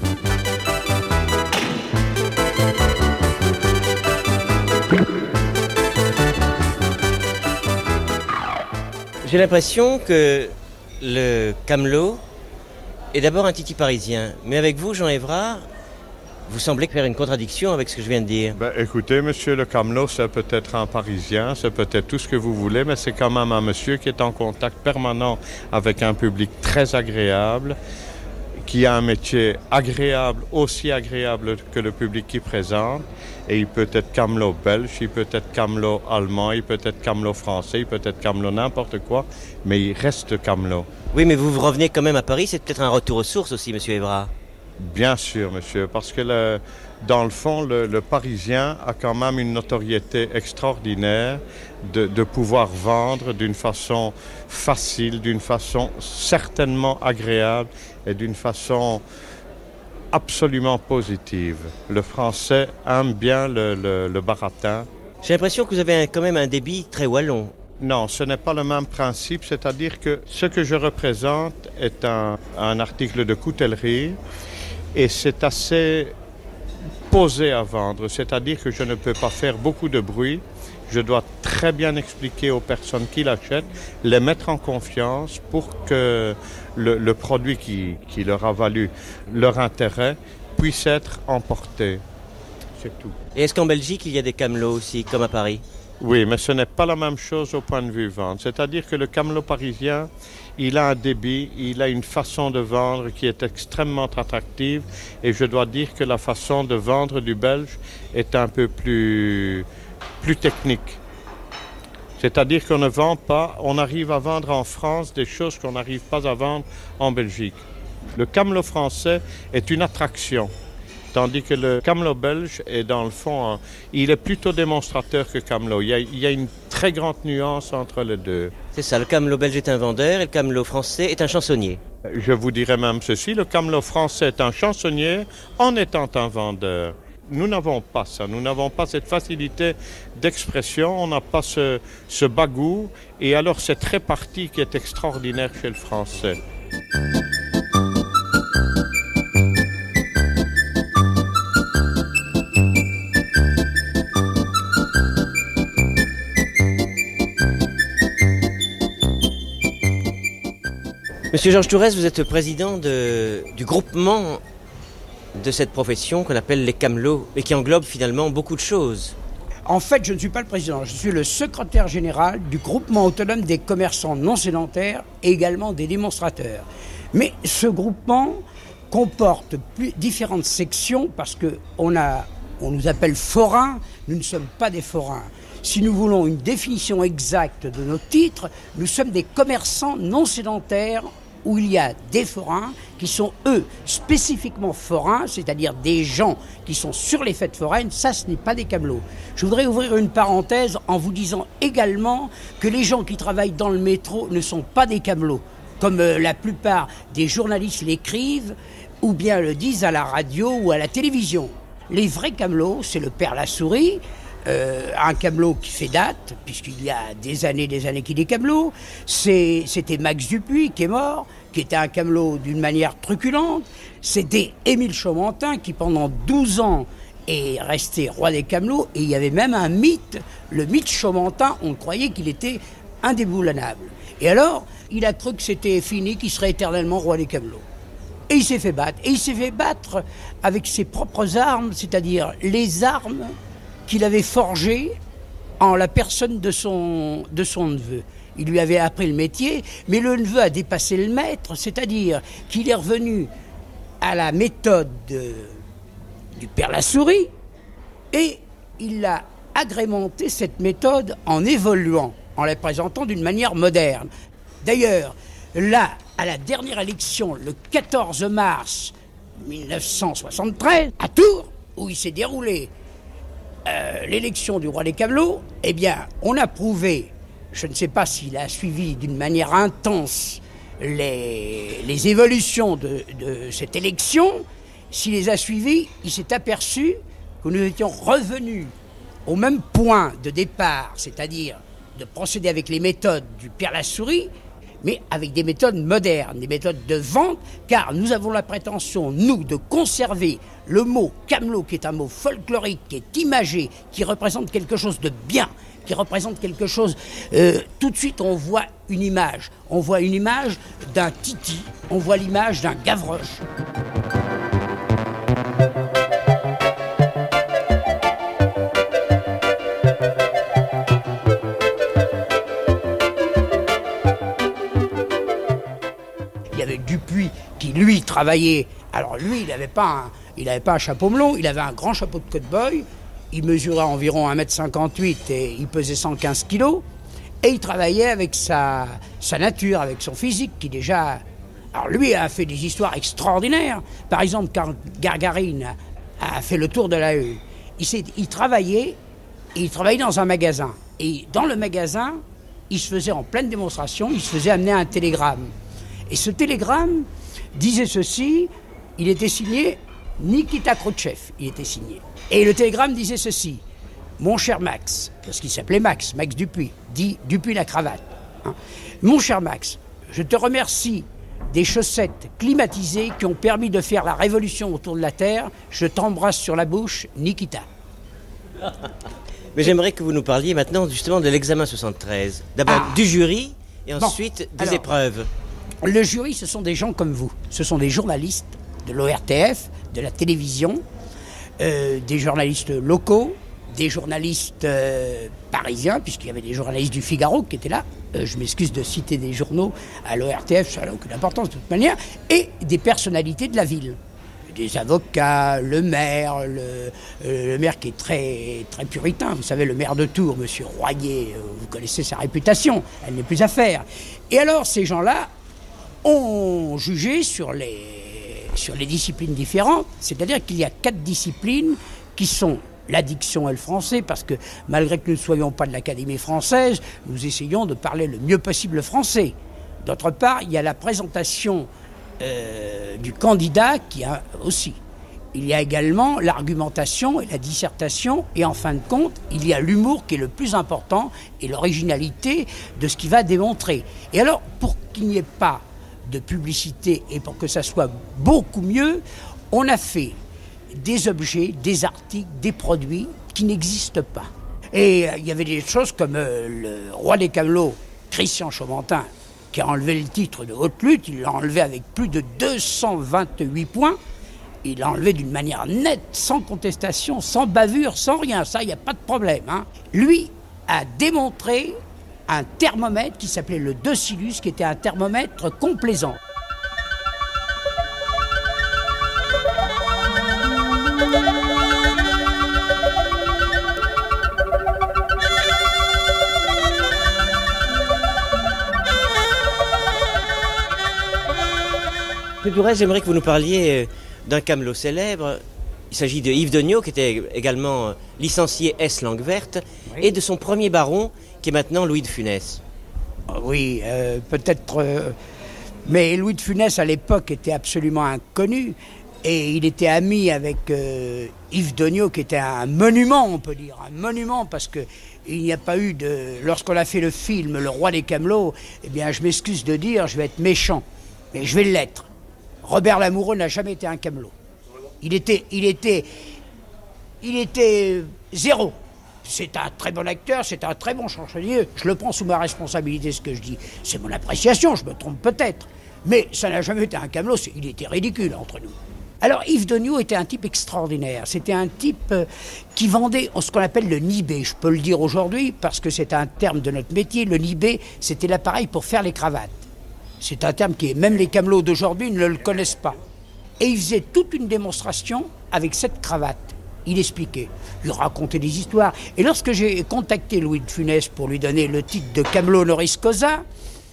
J'ai l'impression que le camelot est d'abord un titi parisien. Mais avec vous, Jean Évrard, vous semblez faire une contradiction avec ce que je viens de dire. Ben, écoutez, monsieur le camelot, c'est peut-être un Parisien, c'est peut-être tout ce que vous voulez, mais c'est quand même un monsieur qui est en contact permanent avec un public très agréable, qui a un métier agréable, aussi agréable que le public qui présente. Et il peut être camelot belge, il peut être camelot allemand, il peut être camelot français, il peut être camelot n'importe quoi, mais il reste camelot. Oui, mais vous revenez quand même à Paris, c'est peut-être un retour aux sources aussi, monsieur Évrard. Bien sûr, monsieur, parce que le, dans le fond, le, le Parisien a quand même une notoriété extraordinaire de, de pouvoir vendre d'une façon facile, d'une façon certainement agréable et d'une façon absolument positive. Le Français aime bien le, le, le baratin. J'ai l'impression que vous avez un, quand même un débit très wallon. Non, ce n'est pas le même principe, c'est-à-dire que ce que je représente est un, un article de coutellerie et c'est assez posé à vendre, c'est-à-dire que je ne peux pas faire beaucoup de bruit, je dois très très bien expliquer aux personnes qui l'achètent, les mettre en confiance pour que le, le produit qui, qui leur a valu leur intérêt puisse être emporté. C'est tout. Et est-ce qu'en Belgique, il y a des camelots aussi, comme à Paris ? Oui, mais ce n'est pas la même chose au point de vue vente. C'est-à-dire que le camelot parisien, il a un débit, il a une façon de vendre qui est extrêmement attractive. Et je dois dire que la façon de vendre du belge est un peu plus, plus technique. C'est-à-dire qu'on ne vend pas, on arrive à vendre en France des choses qu'on n'arrive pas à vendre en Belgique. Le camelot français est une attraction. Tandis que le camelot belge est dans le fond, il est plutôt démonstrateur que camelot. Il y a, il y a une très grande nuance entre les deux. C'est ça, le camelot belge est un vendeur et le camelot français est un chansonnier. Je vous dirais même ceci, le camelot français est un chansonnier en étant un vendeur. Nous n'avons pas ça, nous n'avons pas cette facilité d'expression, on n'a pas ce, ce bagou. Et alors cette répartie qui est extraordinaire chez le français. Monsieur Georges Tourès, vous êtes président de, du groupement de cette profession qu'on appelle les camelots et qui englobe finalement beaucoup de choses. En fait, je ne suis pas le président, je suis le secrétaire général du groupement autonome des commerçants non sédentaires et également des démonstrateurs. Mais ce groupement comporte plus, différentes sections parce qu'on a, on nous appelle forains, nous ne sommes pas des forains. Si nous voulons une définition exacte de nos titres, nous sommes des commerçants non sédentaires où il y a des forains qui sont, eux, spécifiquement forains, c'est-à-dire des gens qui sont sur les fêtes foraines. Ça, ce n'est pas des camelots. Je voudrais ouvrir une parenthèse en vous disant également que les gens qui travaillent dans le métro ne sont pas des camelots, comme euh, la plupart des journalistes l'écrivent ou bien le disent à la radio ou à la télévision. Les vrais camelots, c'est le père Lasouris, Euh, un camelot qui fait date, puisqu'il y a des années des années qu'il est camelot. C'est, c'était Max Dupuis qui est mort, qui était un camelot d'une manière truculente. C'était Émile Chaumentin qui pendant douze ans est resté roi des camelots. Et il y avait même un mythe, le mythe Chaumentin, on croyait qu'il était indéboulonnable. Et alors, il a cru que c'était fini, qu'il serait éternellement roi des camelots. Et il s'est fait battre. Et il s'est fait battre avec ses propres armes, c'est-à-dire les armes qu'il avait forgé en la personne de son, de son neveu. Il lui avait appris le métier, mais le neveu a dépassé le maître, c'est-à-dire qu'il est revenu à la méthode de, du père Lasouris et il a agrémenté cette méthode en évoluant, en la présentant d'une manière moderne. D'ailleurs, là, à la dernière élection, le quatorze mars mille neuf cent soixante-treize, à Tours, où il s'est déroulé Euh, l'élection du roi des camelots, eh bien, on a prouvé, je ne sais pas s'il a suivi d'une manière intense les, les évolutions de, de cette élection, s'il les a suivis, il s'est aperçu que nous étions revenus au même point de départ, c'est-à-dire de procéder avec les méthodes du père Lasouris, mais avec des méthodes modernes, des méthodes de vente, car nous avons la prétention, nous, de conserver le mot camelot, qui est un mot folklorique, qui est imagé, qui représente quelque chose de bien, qui représente quelque chose... Euh, tout de suite, on voit une image. On voit une image d'un titi, on voit l'image d'un Gavroche. Dupuis, qui lui travaillait, alors lui il n'avait pas, un, il avait pas un chapeau melon, il avait un grand chapeau de cow-boy, il mesurait environ un mètre cinquante-huit et il pesait cent quinze kilos, et il travaillait avec sa, sa nature, avec son physique qui déjà, alors lui a fait des histoires extraordinaires. Par exemple, quand Gargarine a, a fait le tour de la Heu, il, s'est, il travaillait, il travaillait dans un magasin, et dans le magasin, il se faisait en pleine démonstration, il se faisait amener un télégramme. Et ce télégramme disait ceci, il était signé Nikita Khrouchtchev, il était signé. Et le télégramme disait ceci, mon cher Max, parce qu'il s'appelait Max, Max Dupuis, dit Dupuis la cravate. Hein. Mon cher Max, je te remercie des chaussettes climatisées qui ont permis de faire la révolution autour de la Terre. Je t'embrasse sur la bouche, Nikita. Mais j'aimerais que vous nous parliez maintenant justement de l'examen soixante-treize. D'abord Ah. du jury et Bon, ensuite des alors, épreuves. Le jury, ce sont des gens comme vous. Ce sont des journalistes de l'O R T F, de la télévision, euh, des journalistes locaux, des journalistes euh, parisiens, puisqu'il y avait des journalistes du Figaro qui étaient là. Euh, je m'excuse de citer des journaux à l'O R T F, ça n'a aucune importance de toute manière. Et des personnalités de la ville. Des avocats, le maire, le, euh, le maire qui est très, très puritain. Vous savez, le maire de Tours, M. Royer, euh, vous connaissez sa réputation, elle n'est plus à faire. Et alors, ces gens-là ont jugé sur les, sur les disciplines différentes, c'est-à-dire qu'il y a quatre disciplines qui sont la diction et le français, parce que malgré que nous ne soyons pas de l'Académie française, nous essayons de parler le mieux possible le français. D'autre part, il y a la présentation euh, du candidat qui a aussi. Il y a également l'argumentation et la dissertation, et en fin de compte, il y a l'humour qui est le plus important et l'originalité de ce qu'il va démontrer. Et alors, pour qu'il n'y ait pas de publicité et pour que ça soit beaucoup mieux, on a fait des objets, des articles, des produits qui n'existent pas. Et euh, il y avait des choses comme euh, le roi des camelots, Christian Chauventin, qui a enlevé le titre de haute lutte, il l'a enlevé avec plus de deux cent vingt-huit points, il l'a enlevé d'une manière nette, sans contestation, sans bavure, sans rien, ça, il n'y a pas de problème. Hein. Lui a démontré un thermomètre qui s'appelait le Docilus, qui était un thermomètre complaisant. Du reste, j'aimerais que vous nous parliez d'un camelot célèbre. Il s'agit de Yves Degnaud, qui était également licencié S langue verte, oui. Et de son premier baron, qui est maintenant Louis de Funès. Oui, euh, peut-être... Euh, mais Louis de Funès, à l'époque, était absolument inconnu. Et il était ami avec euh, Yves Degnaud, qui était un monument, on peut dire. Un monument, parce que il n'y a pas eu de... Lorsqu'on a fait le film Le Roi des Camelots, eh bien, je m'excuse de dire, je vais être méchant. Mais je vais l'être. Robert Lamoureux n'a jamais été un camelot. Il était, il était, il était zéro. C'est un très bon acteur, c'est un très bon chansonnier. Je le prends sous ma responsabilité, ce que je dis. C'est mon appréciation, je me trompe peut-être. Mais ça n'a jamais été un camelot, il était ridicule entre nous. Alors Yves Degnaud était un type extraordinaire. C'était un type qui vendait ce qu'on appelle le nibé. Je peux le dire aujourd'hui parce que c'est un terme de notre métier. Le nibé, c'était l'appareil pour faire les cravates. C'est un terme qui, même les camelots d'aujourd'hui ne le connaissent pas. Et il faisait toute une démonstration avec cette cravate. Il expliquait, il racontait des histoires. Et lorsque j'ai contacté Louis de Funès pour lui donner le titre de camelot honoris causa,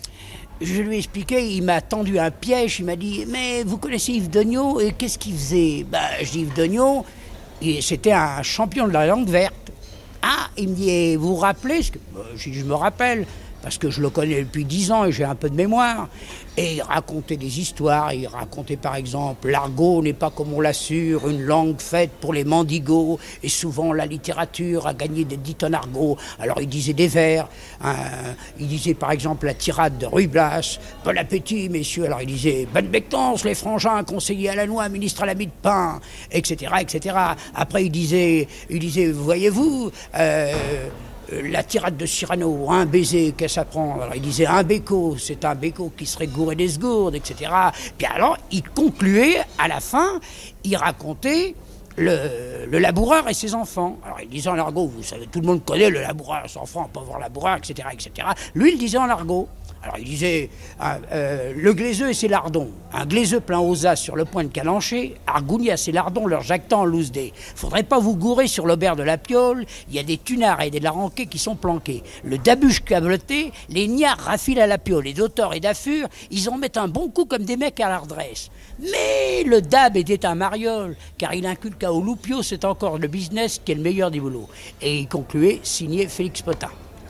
je lui ai expliqué, il m'a tendu un piège, il m'a dit « Mais vous connaissez Yves Degnaud, et qu'est-ce qu'il faisait ?» Ben, je dis Yves Degnaud, c'était un champion de la langue verte. Ah, il me dit « Vous vous rappelez ?» Je dis « Je me rappelle. » Parce que je le connais depuis dix ans et j'ai un peu de mémoire. Et il racontait des histoires. Il racontait par exemple, l'argot n'est pas comme on l'assure, une langue faite pour les mendigos. Et souvent la littérature a gagné des dits en argot. Alors il disait des vers. Hein, il disait par exemple la tirade de Ruy Blas. Bon appétit, messieurs. Alors il disait bonne bectance, les frangins, conseillers à la noix, ministre à la mie de pain, et cetera, et cetera. Après il disait, il disait, voyez-vous. Euh, La tirade de Cyrano, un baiser, qu'est-ce que ça prend? Alors il disait un béco, c'est un béco qui serait gouré d'esgourdes, et cetera. Puis alors il concluait, à la fin, il racontait le, le laboureur et ses enfants. Alors il disait en argot, vous savez, tout le monde connaît le laboureur, ses enfants, pauvre laboureur, et cetera, et cetera. Lui il disait en argot. Alors il disait euh, euh, le glaiseux et ses lardons. Un glaiseux plein aux as sur le point de calancher, Argounia ses lardons leur jactant en loose dé. Faudrait pas vous gourer sur l'aubert de la Piole, il y a des tunards et des laranquais qui sont planqués. Le dabuche cabloté, les niards raffilent à la Piole, et d'auteurs et d'affures, ils en mettent un bon coup comme des mecs à l'ardresse. Mais le dab était un mariole, car il inculqua au loupio, c'est encore le business qui est le meilleur des boulots. Et il concluait, signé Félix Potin.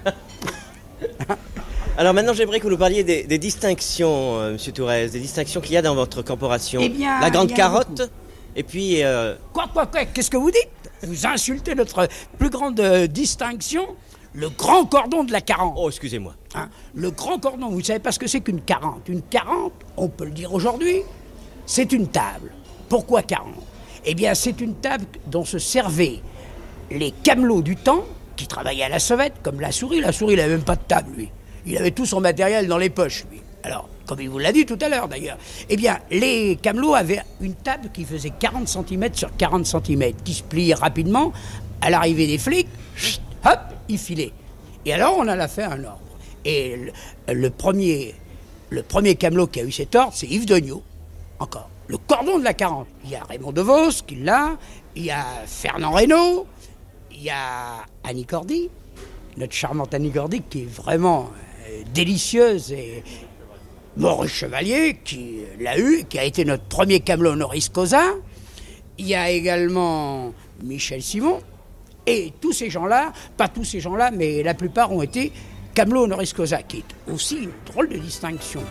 Alors maintenant, j'aimerais que vous nous parliez des, des distinctions, euh, Monsieur Tourès, des distinctions qu'il y a dans votre corporation. Eh bien, la grande bien carotte, beaucoup. Et puis... Euh... Quoi, quoi, quoi, qu'est-ce que vous dites? Vous insultez notre plus grande euh, distinction, le grand cordon de la quarante. Oh, excusez-moi. Hein, le grand cordon, vous ne savez pas ce que c'est qu'une quarante. Une quarante, on peut le dire aujourd'hui, c'est une table. Pourquoi quarante? Eh bien, c'est une table dont se servaient les camelots du temps, qui travaillait à la sauvette, comme la souris. La souris, il n'avait même pas de table, lui. Il avait tout son matériel dans les poches, lui. Alors, comme il vous l'a dit tout à l'heure, d'ailleurs, eh bien, les camelots avaient une table qui faisait quarante centimètres sur quarante centimètres, qui se pliait rapidement. À l'arrivée des flics, chut, hop, ils filaient. Et alors, on en a fait un ordre. Et le, le premier, le premier camelot qui a eu cet ordre, c'est Yves Degnaud, encore. Le cordon de la quarante. Il y a Raymond DeVos qui l'a, il y a Fernand Reynaud, il y a Annie Cordy, notre charmante Annie Cordy, qui est vraiment euh, délicieuse, et Maurice Chevalier, qui l'a eu, qui a été notre premier camelot honoris causa. Il y a également Michel Simon, et tous ces gens-là, pas tous ces gens-là, mais la plupart ont été camelot honoris causa, qui est aussi une drôle de distinction.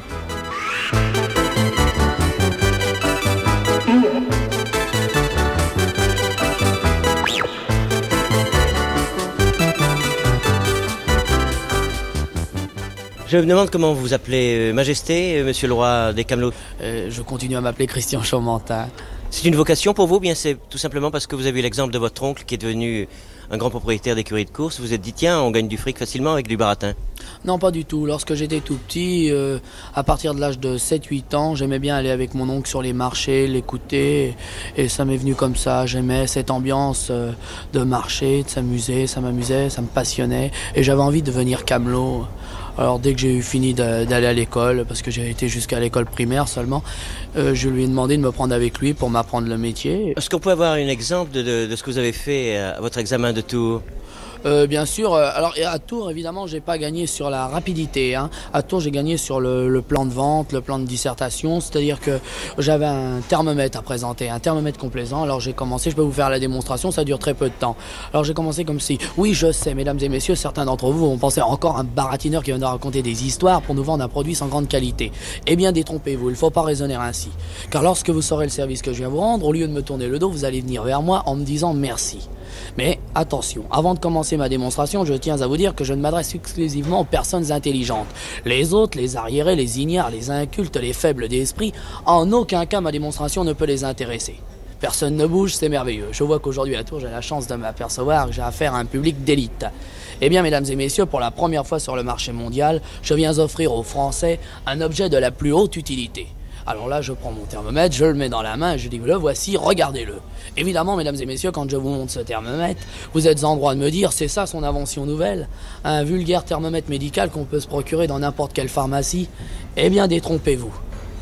Je me demande comment vous vous appelez, euh, Majesté, euh, Monsieur le Roi des Camelots. Euh, je continue à m'appeler Christian Chaumentin. C'est une vocation pour vous, ou bien c'est tout simplement parce que vous avez eu l'exemple de votre oncle qui est devenu un grand propriétaire d'écurie de course. Vous vous êtes dit, tiens, on gagne du fric facilement avec du baratin. Non, pas du tout. Lorsque j'étais tout petit, euh, à partir de l'âge de sept huit ans, j'aimais bien aller avec mon oncle sur les marchés, l'écouter. Et, et ça m'est venu comme ça. J'aimais cette ambiance euh, de marché, de s'amuser. Ça m'amusait, ça me passionnait. Et j'avais envie de devenir camelot. Alors dès que j'ai eu fini de, d'aller à l'école, parce que j'ai été jusqu'à l'école primaire seulement, euh, je lui ai demandé de me prendre avec lui pour m'apprendre le métier. Est-ce qu'on peut avoir un exemple de, de, de ce que vous avez fait à votre examen de Tours ? Euh, bien sûr, euh, alors à Tours évidemment j'ai pas gagné sur la rapidité, hein. À Tours j'ai gagné sur le, le plan de vente, le plan de dissertation, c'est-à-dire que j'avais un thermomètre à présenter, un thermomètre complaisant. Alors j'ai commencé, je peux vous faire la démonstration, ça dure très peu de temps. Alors j'ai commencé comme si, oui je sais mesdames et messieurs, certains d'entre vous vont penser encore un baratineur qui vient de raconter des histoires pour nous vendre un produit sans grande qualité. Eh bien détrompez-vous, il faut pas raisonner ainsi, car lorsque vous saurez le service que je viens vous rendre, au lieu de me tourner le dos, vous allez venir vers moi en me disant merci. Mais attention, avant de commencer ma démonstration, je tiens à vous dire que je ne m'adresse exclusivement aux personnes intelligentes. Les autres, les arriérés, les ignares, les incultes, les faibles d'esprit, en aucun cas ma démonstration ne peut les intéresser. Personne ne bouge, c'est merveilleux. Je vois qu'aujourd'hui à Tours, j'ai la chance de m'apercevoir que j'ai affaire à un public d'élite. Eh bien, mesdames et messieurs, pour la première fois sur le marché mondial, je viens offrir aux Français un objet de la plus haute utilité. Alors là, je prends mon thermomètre, je le mets dans la main et je dis, le voici, regardez-le. Évidemment, mesdames et messieurs, quand je vous montre ce thermomètre, vous êtes en droit de me dire, c'est ça son invention nouvelle, un vulgaire thermomètre médical qu'on peut se procurer dans n'importe quelle pharmacie. Eh bien, détrompez-vous.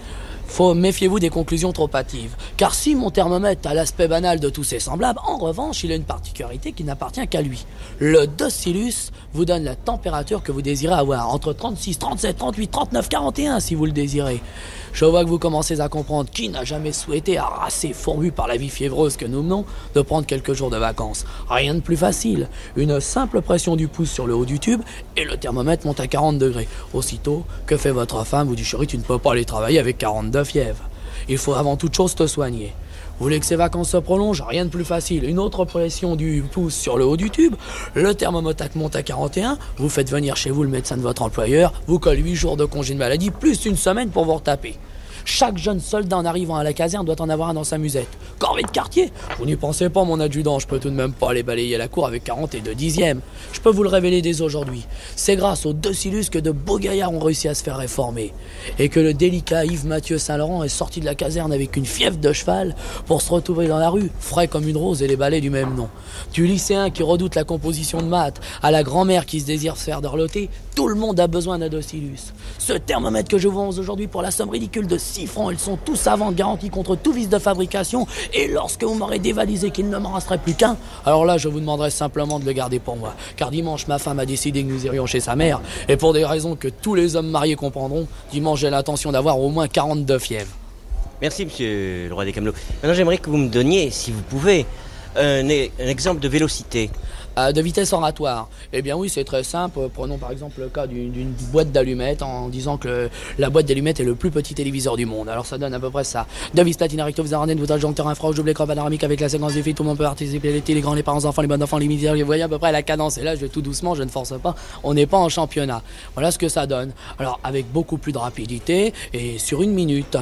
Faut méfiez-vous des conclusions trop hâtives. Car si mon thermomètre a l'aspect banal de tous ses semblables, en revanche, il a une particularité qui n'appartient qu'à lui. Le Docilus vous donne la température que vous désirez avoir, entre trente-six, trente-sept, trente-huit, trente-neuf, quarante et un si vous le désirez. Je vois que vous commencez à comprendre qui n'a jamais souhaité, harassé, fourbu par la vie fiévreuse que nous menons, de prendre quelques jours de vacances. Rien de plus facile. Une simple pression du pouce sur le haut du tube et le thermomètre monte à quarante degrés. Aussitôt, que fait votre femme? Vous dit, chérie, tu ne peux pas aller travailler avec quarante-deux fièvre. Il faut avant toute chose te soigner. Vous voulez que ces vacances se prolongent? Rien de plus facile. Une autre pression du pouce sur le haut du tube, le thermomètre monte à quarante et un, vous faites venir chez vous le médecin de votre employeur, vous colle huit jours de congé de maladie, plus une semaine pour vous retaper. Chaque jeune soldat en arrivant à la caserne doit en avoir un dans sa musette. Corvée de quartier? Vous n'y pensez pas, mon adjudant, je peux tout de même pas aller balayer la cour avec quarante et deux dixièmes. Je peux vous le révéler dès aujourd'hui. C'est grâce au Docilus que de beaux gaillards ont réussi à se faire réformer. Et que le délicat Yves Mathieu Saint-Laurent est sorti de la caserne avec une fièvre de cheval pour se retrouver dans la rue, frais comme une rose et les balais du même nom. Du lycéen qui redoute la composition de maths à la grand-mère qui se désire se faire dorloter, tout le monde a besoin d'un Docilus. Ce thermomètre que je vous vends aujourd'hui pour la somme ridicule de six francs, ils sont tous à vendre, garantis contre tout vice de fabrication. Et lorsque vous m'aurez dévalisé qu'il ne m'en resterait plus qu'un, alors là je vous demanderai simplement de le garder pour moi. Car dimanche ma femme a décidé que nous irions chez sa mère, et pour des raisons que tous les hommes mariés comprendront, dimanche j'ai l'intention d'avoir au moins quarante-deux fièvres. Merci monsieur le roi des camelots. Maintenant j'aimerais que vous me donniez, si vous pouvez, un, un exemple de vélocité. Euh, de vitesse oratoire. Eh bien oui, c'est très simple. Prenons par exemple le cas d'une, d'une boîte d'allumettes en disant que le, la boîte d'allumettes est le plus petit téléviseur du monde. Alors ça donne à peu près ça. De vis platina recto vis ardennes, vous adjoncteur infra, double écran panoramique avec la séquence des filles, tout le monde peut participer, les petits, les grands, les parents, enfants, les bonnes enfants, les militaires, vous voyez à peu près la cadence. Et là, je vais tout doucement, je ne force pas. On n'est pas en championnat. Voilà ce que ça donne. Alors avec beaucoup plus de rapidité et sur une minute.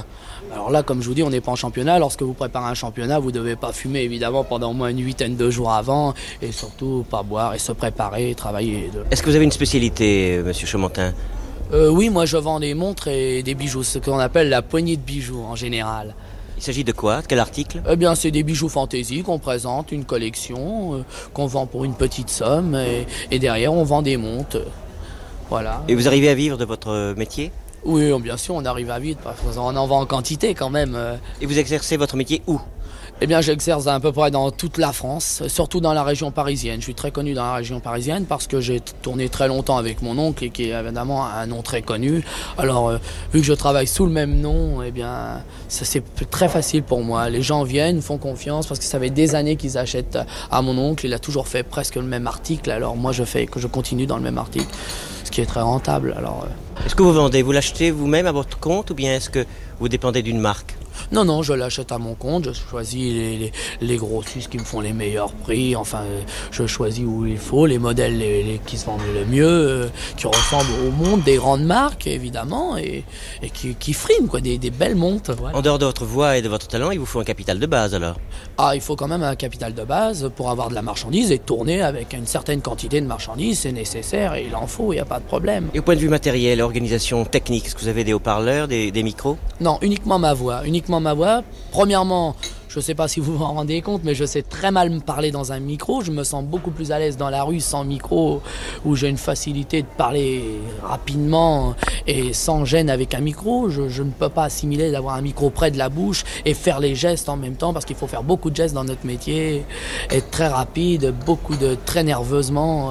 Alors là, comme je vous dis, on n'est pas en championnat. Lorsque vous préparez un championnat, vous ne devez pas fumer, évidemment, pendant au moins une huitaine de jours avant. Et surtout, pas boire et se préparer et travailler. Est-ce que vous avez une spécialité, monsieur Chaumentin ? euh, Oui, moi je vends des montres et des bijoux, ce qu'on appelle la poignée de bijoux en général. Il s'agit de quoi ? De quel article ? Eh bien, c'est des bijoux fantaisie qu'on présente, une collection, euh, qu'on vend pour une petite somme. Et, et derrière, on vend des montres. Voilà. Et vous arrivez à vivre de votre métier ? Oui, bien sûr, on arrive à vivre, parce qu'on en vend en quantité quand même. Et vous exercez votre métier où ? Eh bien, j'exerce à peu près dans toute la France, surtout dans la région parisienne. Je suis très connu dans la région parisienne parce que j'ai tourné très longtemps avec mon oncle, et qui est évidemment un nom très connu. Alors, euh, vu que je travaille sous le même nom, eh bien, ça, c'est très facile pour moi. Les gens viennent, font confiance, parce que ça fait des années qu'ils achètent à mon oncle. Il a toujours fait presque le même article, alors moi, je fais que je continue dans le même article, ce qui est très rentable. Alors, euh... Est-ce que vous vendez ? Vous l'achetez vous-même à votre compte, ou bien est-ce que vous dépendez d'une marque ? Non, non, je l'achète à mon compte, je choisis les, les, les grossistes qui me font les meilleurs prix, enfin, je choisis où il faut, les modèles les, les, qui se vendent le mieux, euh, qui ressemblent au monde des grandes marques, évidemment, et, et qui, qui friment, quoi, des, des belles montres. Voilà. En dehors de votre voix et de votre talent, il vous faut un capital de base, alors ? Ah, il faut quand même un capital de base pour avoir de la marchandise et tourner avec une certaine quantité de marchandises, c'est nécessaire, et il en faut, il n'y a pas de problème. Et au point de vue matériel, organisation technique, est-ce que vous avez des haut-parleurs, des, des micros ? Non, uniquement ma voix, uniquement ma voix. Premièrement, je ne sais pas si vous vous en rendez compte, mais je sais très mal me parler dans un micro. Je me sens beaucoup plus à l'aise dans la rue sans micro, où j'ai une facilité de parler rapidement et sans gêne avec un micro. Je, je ne peux pas assimiler d'avoir un micro près de la bouche et faire les gestes en même temps, parce qu'il faut faire beaucoup de gestes dans notre métier, être très rapide, beaucoup de très nerveusement.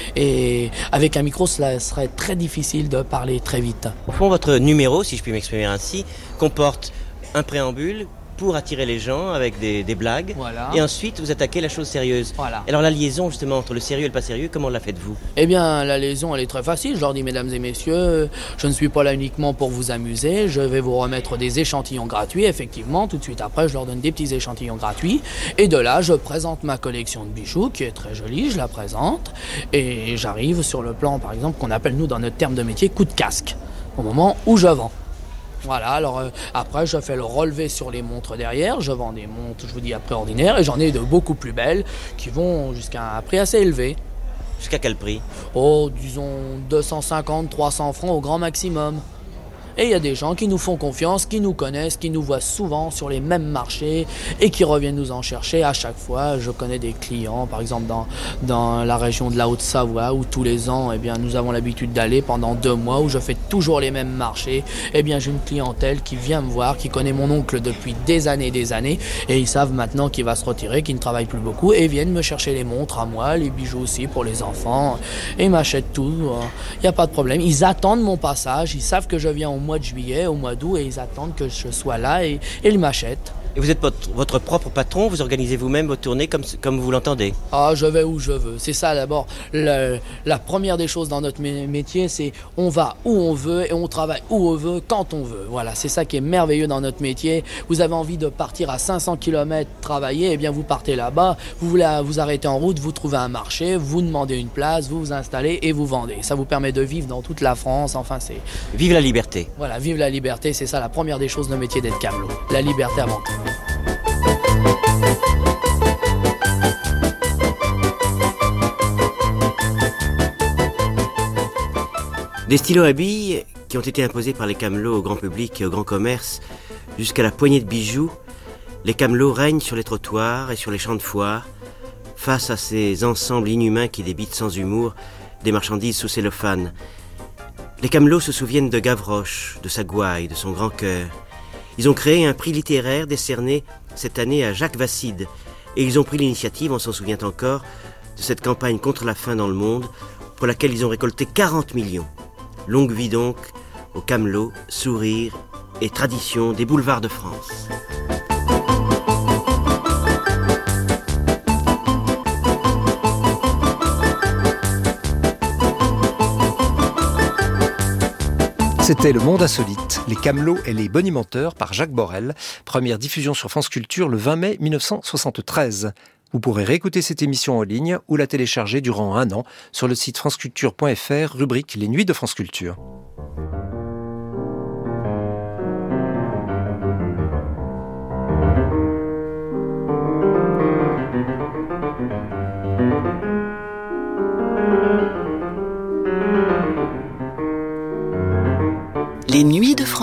Et avec un micro, cela serait très difficile de parler très vite. Au fond, votre numéro, si je puis m'exprimer ainsi, comporte un préambule pour attirer les gens avec des, des blagues, voilà. Et ensuite vous attaquez la chose sérieuse. Voilà. Alors la liaison justement entre le sérieux et le pas sérieux, comment la faites-vous ? Eh bien, la liaison elle est très facile. Je leur dis, mesdames et messieurs, je ne suis pas là uniquement pour vous amuser, je vais vous remettre des échantillons gratuits. Effectivement, tout de suite après, je leur donne des petits échantillons gratuits, et de là, je présente ma collection de bijoux qui est très jolie, je la présente, et j'arrive sur le plan, par exemple, qu'on appelle nous dans notre terme de métier coup de casque, au moment où je vends. Voilà, alors euh, après je fais le relevé sur les montres derrière, je vends des montres, je vous dis, à prix ordinaire, et j'en ai de beaucoup plus belles qui vont jusqu'à un prix assez élevé. Jusqu'à quel prix ? Oh, disons deux cent cinquante, trois cents francs au grand maximum. Et il y a des gens qui nous font confiance, qui nous connaissent, qui nous voient souvent sur les mêmes marchés et qui reviennent nous en chercher à chaque fois. Je connais des clients, par exemple dans, dans la région de la Haute-Savoie, où tous les ans, eh bien, nous avons l'habitude d'aller pendant deux mois, où je fais toujours les mêmes marchés. Eh bien, j'ai une clientèle qui vient me voir, qui connaît mon oncle depuis des années et des années, et ils savent maintenant qu'il va se retirer, qu'il ne travaille plus beaucoup, et viennent me chercher les montres à moi, les bijoux aussi pour les enfants, et ils m'achètent tout. Il n'y a pas de problème. Ils attendent mon passage, ils savent que je viens au mois de juillet, au mois d'août, et ils attendent que je sois là, et, et ils m'achètent. Et vous êtes votre, votre propre patron, vous organisez vous-même vos tournées comme, comme vous l'entendez ? Ah, je vais où je veux. C'est ça d'abord. Le, la première des choses dans notre métier, c'est on va où on veut et on travaille où on veut, quand on veut. Voilà, c'est ça qui est merveilleux dans notre métier. Vous avez envie de partir à cinq cents kilomètres travailler, eh bien vous partez là-bas, vous voulez vous arrêtez en route, vous trouvez un marché, vous demandez une place, vous vous installez et vous vendez. Ça vous permet de vivre dans toute la France. Enfin, c'est... Vive la liberté. Voilà, vive la liberté, c'est ça la première des choses de notre métier d'être camelot. La liberté avant tout. Des stylos à billes qui ont été imposés par les camelots au grand public et au grand commerce, jusqu'à la poignée de bijoux, les camelots règnent sur les trottoirs et sur les champs de foire, face à ces ensembles inhumains qui débitent sans humour des marchandises sous cellophane. Les camelots se souviennent de Gavroche, de sa gouaille, de son grand cœur. Ils ont créé un prix littéraire décerné cette année à Jacques Vasside, et ils ont pris l'initiative, on s'en souvient encore, de cette campagne contre la faim dans le monde, pour laquelle ils ont récolté quarante millions. Longue vie donc aux camelots, sourires et traditions des boulevards de France. C'était Le Monde Insolite, les camelots et les bonimenteurs par Jacques Borel. Première diffusion sur France Culture le vingt mai mille neuf cent soixante-treize. Vous pourrez réécouter cette émission en ligne ou la télécharger durant un an sur le site franceculture point f r, rubrique Les Nuits de France Culture.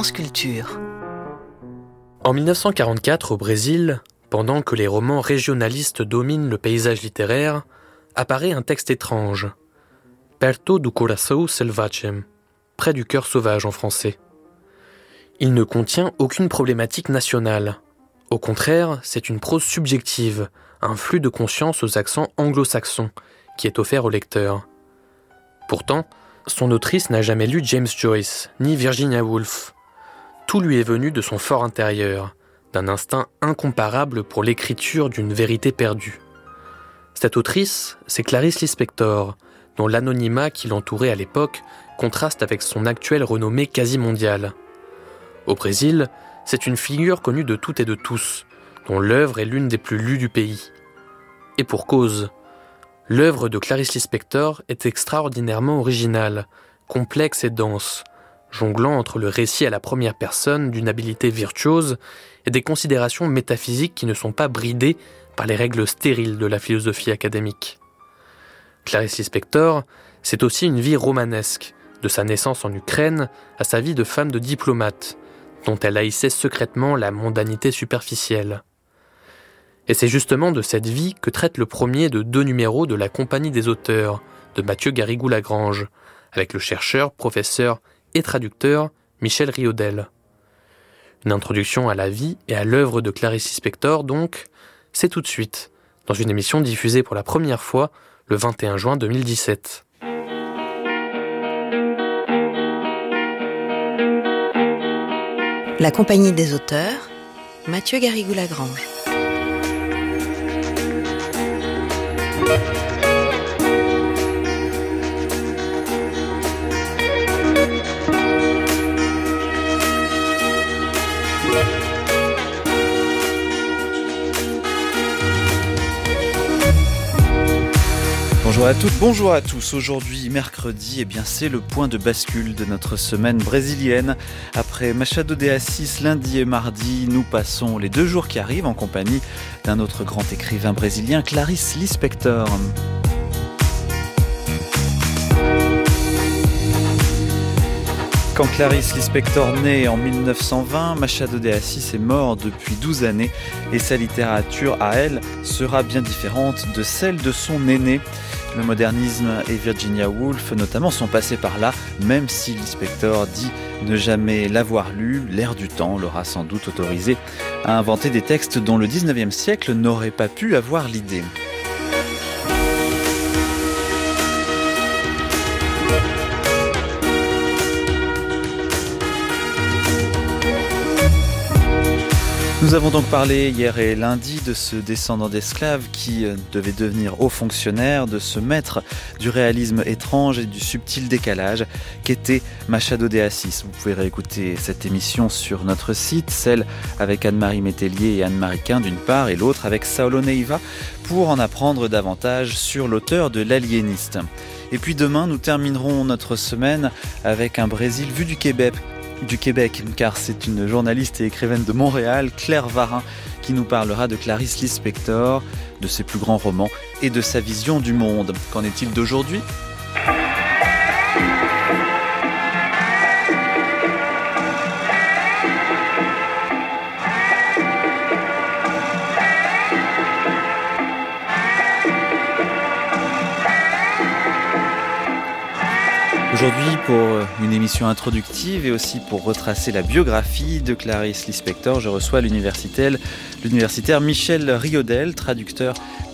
France Culture. En dix-neuf cent quarante-quatre, au Brésil, pendant que les romans régionalistes dominent le paysage littéraire, apparaît un texte étrange. Perto do coração selvagem, près du cœur sauvage en français. Il ne contient aucune problématique nationale. Au contraire, c'est une prose subjective, un flux de conscience aux accents anglo-saxons, qui est offert au lecteur. Pourtant, son autrice n'a jamais lu James Joyce, ni Virginia Woolf. Tout lui est venu de son fort intérieur, d'un instinct incomparable pour l'écriture d'une vérité perdue. Cette autrice, c'est Clarice Lispector, dont l'anonymat qui l'entourait à l'époque contraste avec son actuelle renommée quasi mondiale. Au Brésil, c'est une figure connue de toutes et de tous, dont l'œuvre est l'une des plus lues du pays. Et pour cause, l'œuvre de Clarice Lispector est extraordinairement originale, complexe et dense, jonglant entre le récit à la première personne d'une habileté virtuose et des considérations métaphysiques qui ne sont pas bridées par les règles stériles de la philosophie académique. Clarice Lispector, c'est aussi une vie romanesque, de sa naissance en Ukraine à sa vie de femme de diplomate, dont elle haïssait secrètement la mondanité superficielle. Et c'est justement de cette vie que traite le premier de deux numéros de la Compagnie des auteurs, de Mathieu Garrigou-Lagrange, avec le chercheur, professeur et traducteur Michel Riodel. Une introduction à la vie et à l'œuvre de Clarice Lispector, donc, c'est tout de suite, dans une émission diffusée pour la première fois le vingt et un juin deux mille dix-sept. La Compagnie des auteurs, Mathieu Garrigou-Lagrange. Bonjour à toutes, bonjour à tous. Aujourd'hui, mercredi, eh bien, c'est le point de bascule de notre semaine brésilienne. Après Machado de Assis, lundi et mardi, nous passons les deux jours qui arrivent en compagnie d'un autre grand écrivain brésilien, Clarice Lispector. Quand Clarice Lispector naît en mille neuf cent vingt, Machado de Assis est mort depuis douze années et sa littérature, à elle, sera bien différente de celle de son aîné. Le modernisme et Virginia Woolf notamment sont passés par là, même si Lispector dit ne jamais l'avoir lu, l'air du temps l'aura sans doute autorisé à inventer des textes dont le dix-neuvième siècle n'aurait pas pu avoir l'idée. Nous avons donc parlé hier et lundi de ce descendant d'esclaves qui devait devenir haut fonctionnaire, de ce maître du réalisme étrange et du subtil décalage qu'était Machado de Assis. Vous pouvez réécouter cette émission sur notre site, celle avec Anne-Marie Métellier et Anne-Marie Quin d'une part et l'autre avec Saulo Neiva pour en apprendre davantage sur l'auteur de L'Aliéniste. Et puis demain, nous terminerons notre semaine avec un Brésil vu du Québec. du Québec, car c'est une journaliste et écrivaine de Montréal, Claire Varin, qui nous parlera de Clarice Lispector, de ses plus grands romans et de sa vision du monde. Qu'en est-il d'aujourd'hui ? Aujourd'hui, pour une émission introductive et aussi pour retracer la biographie de Clarice Lispector, je reçois l'universitaire, l'universitaire Michel Riodel, traducteur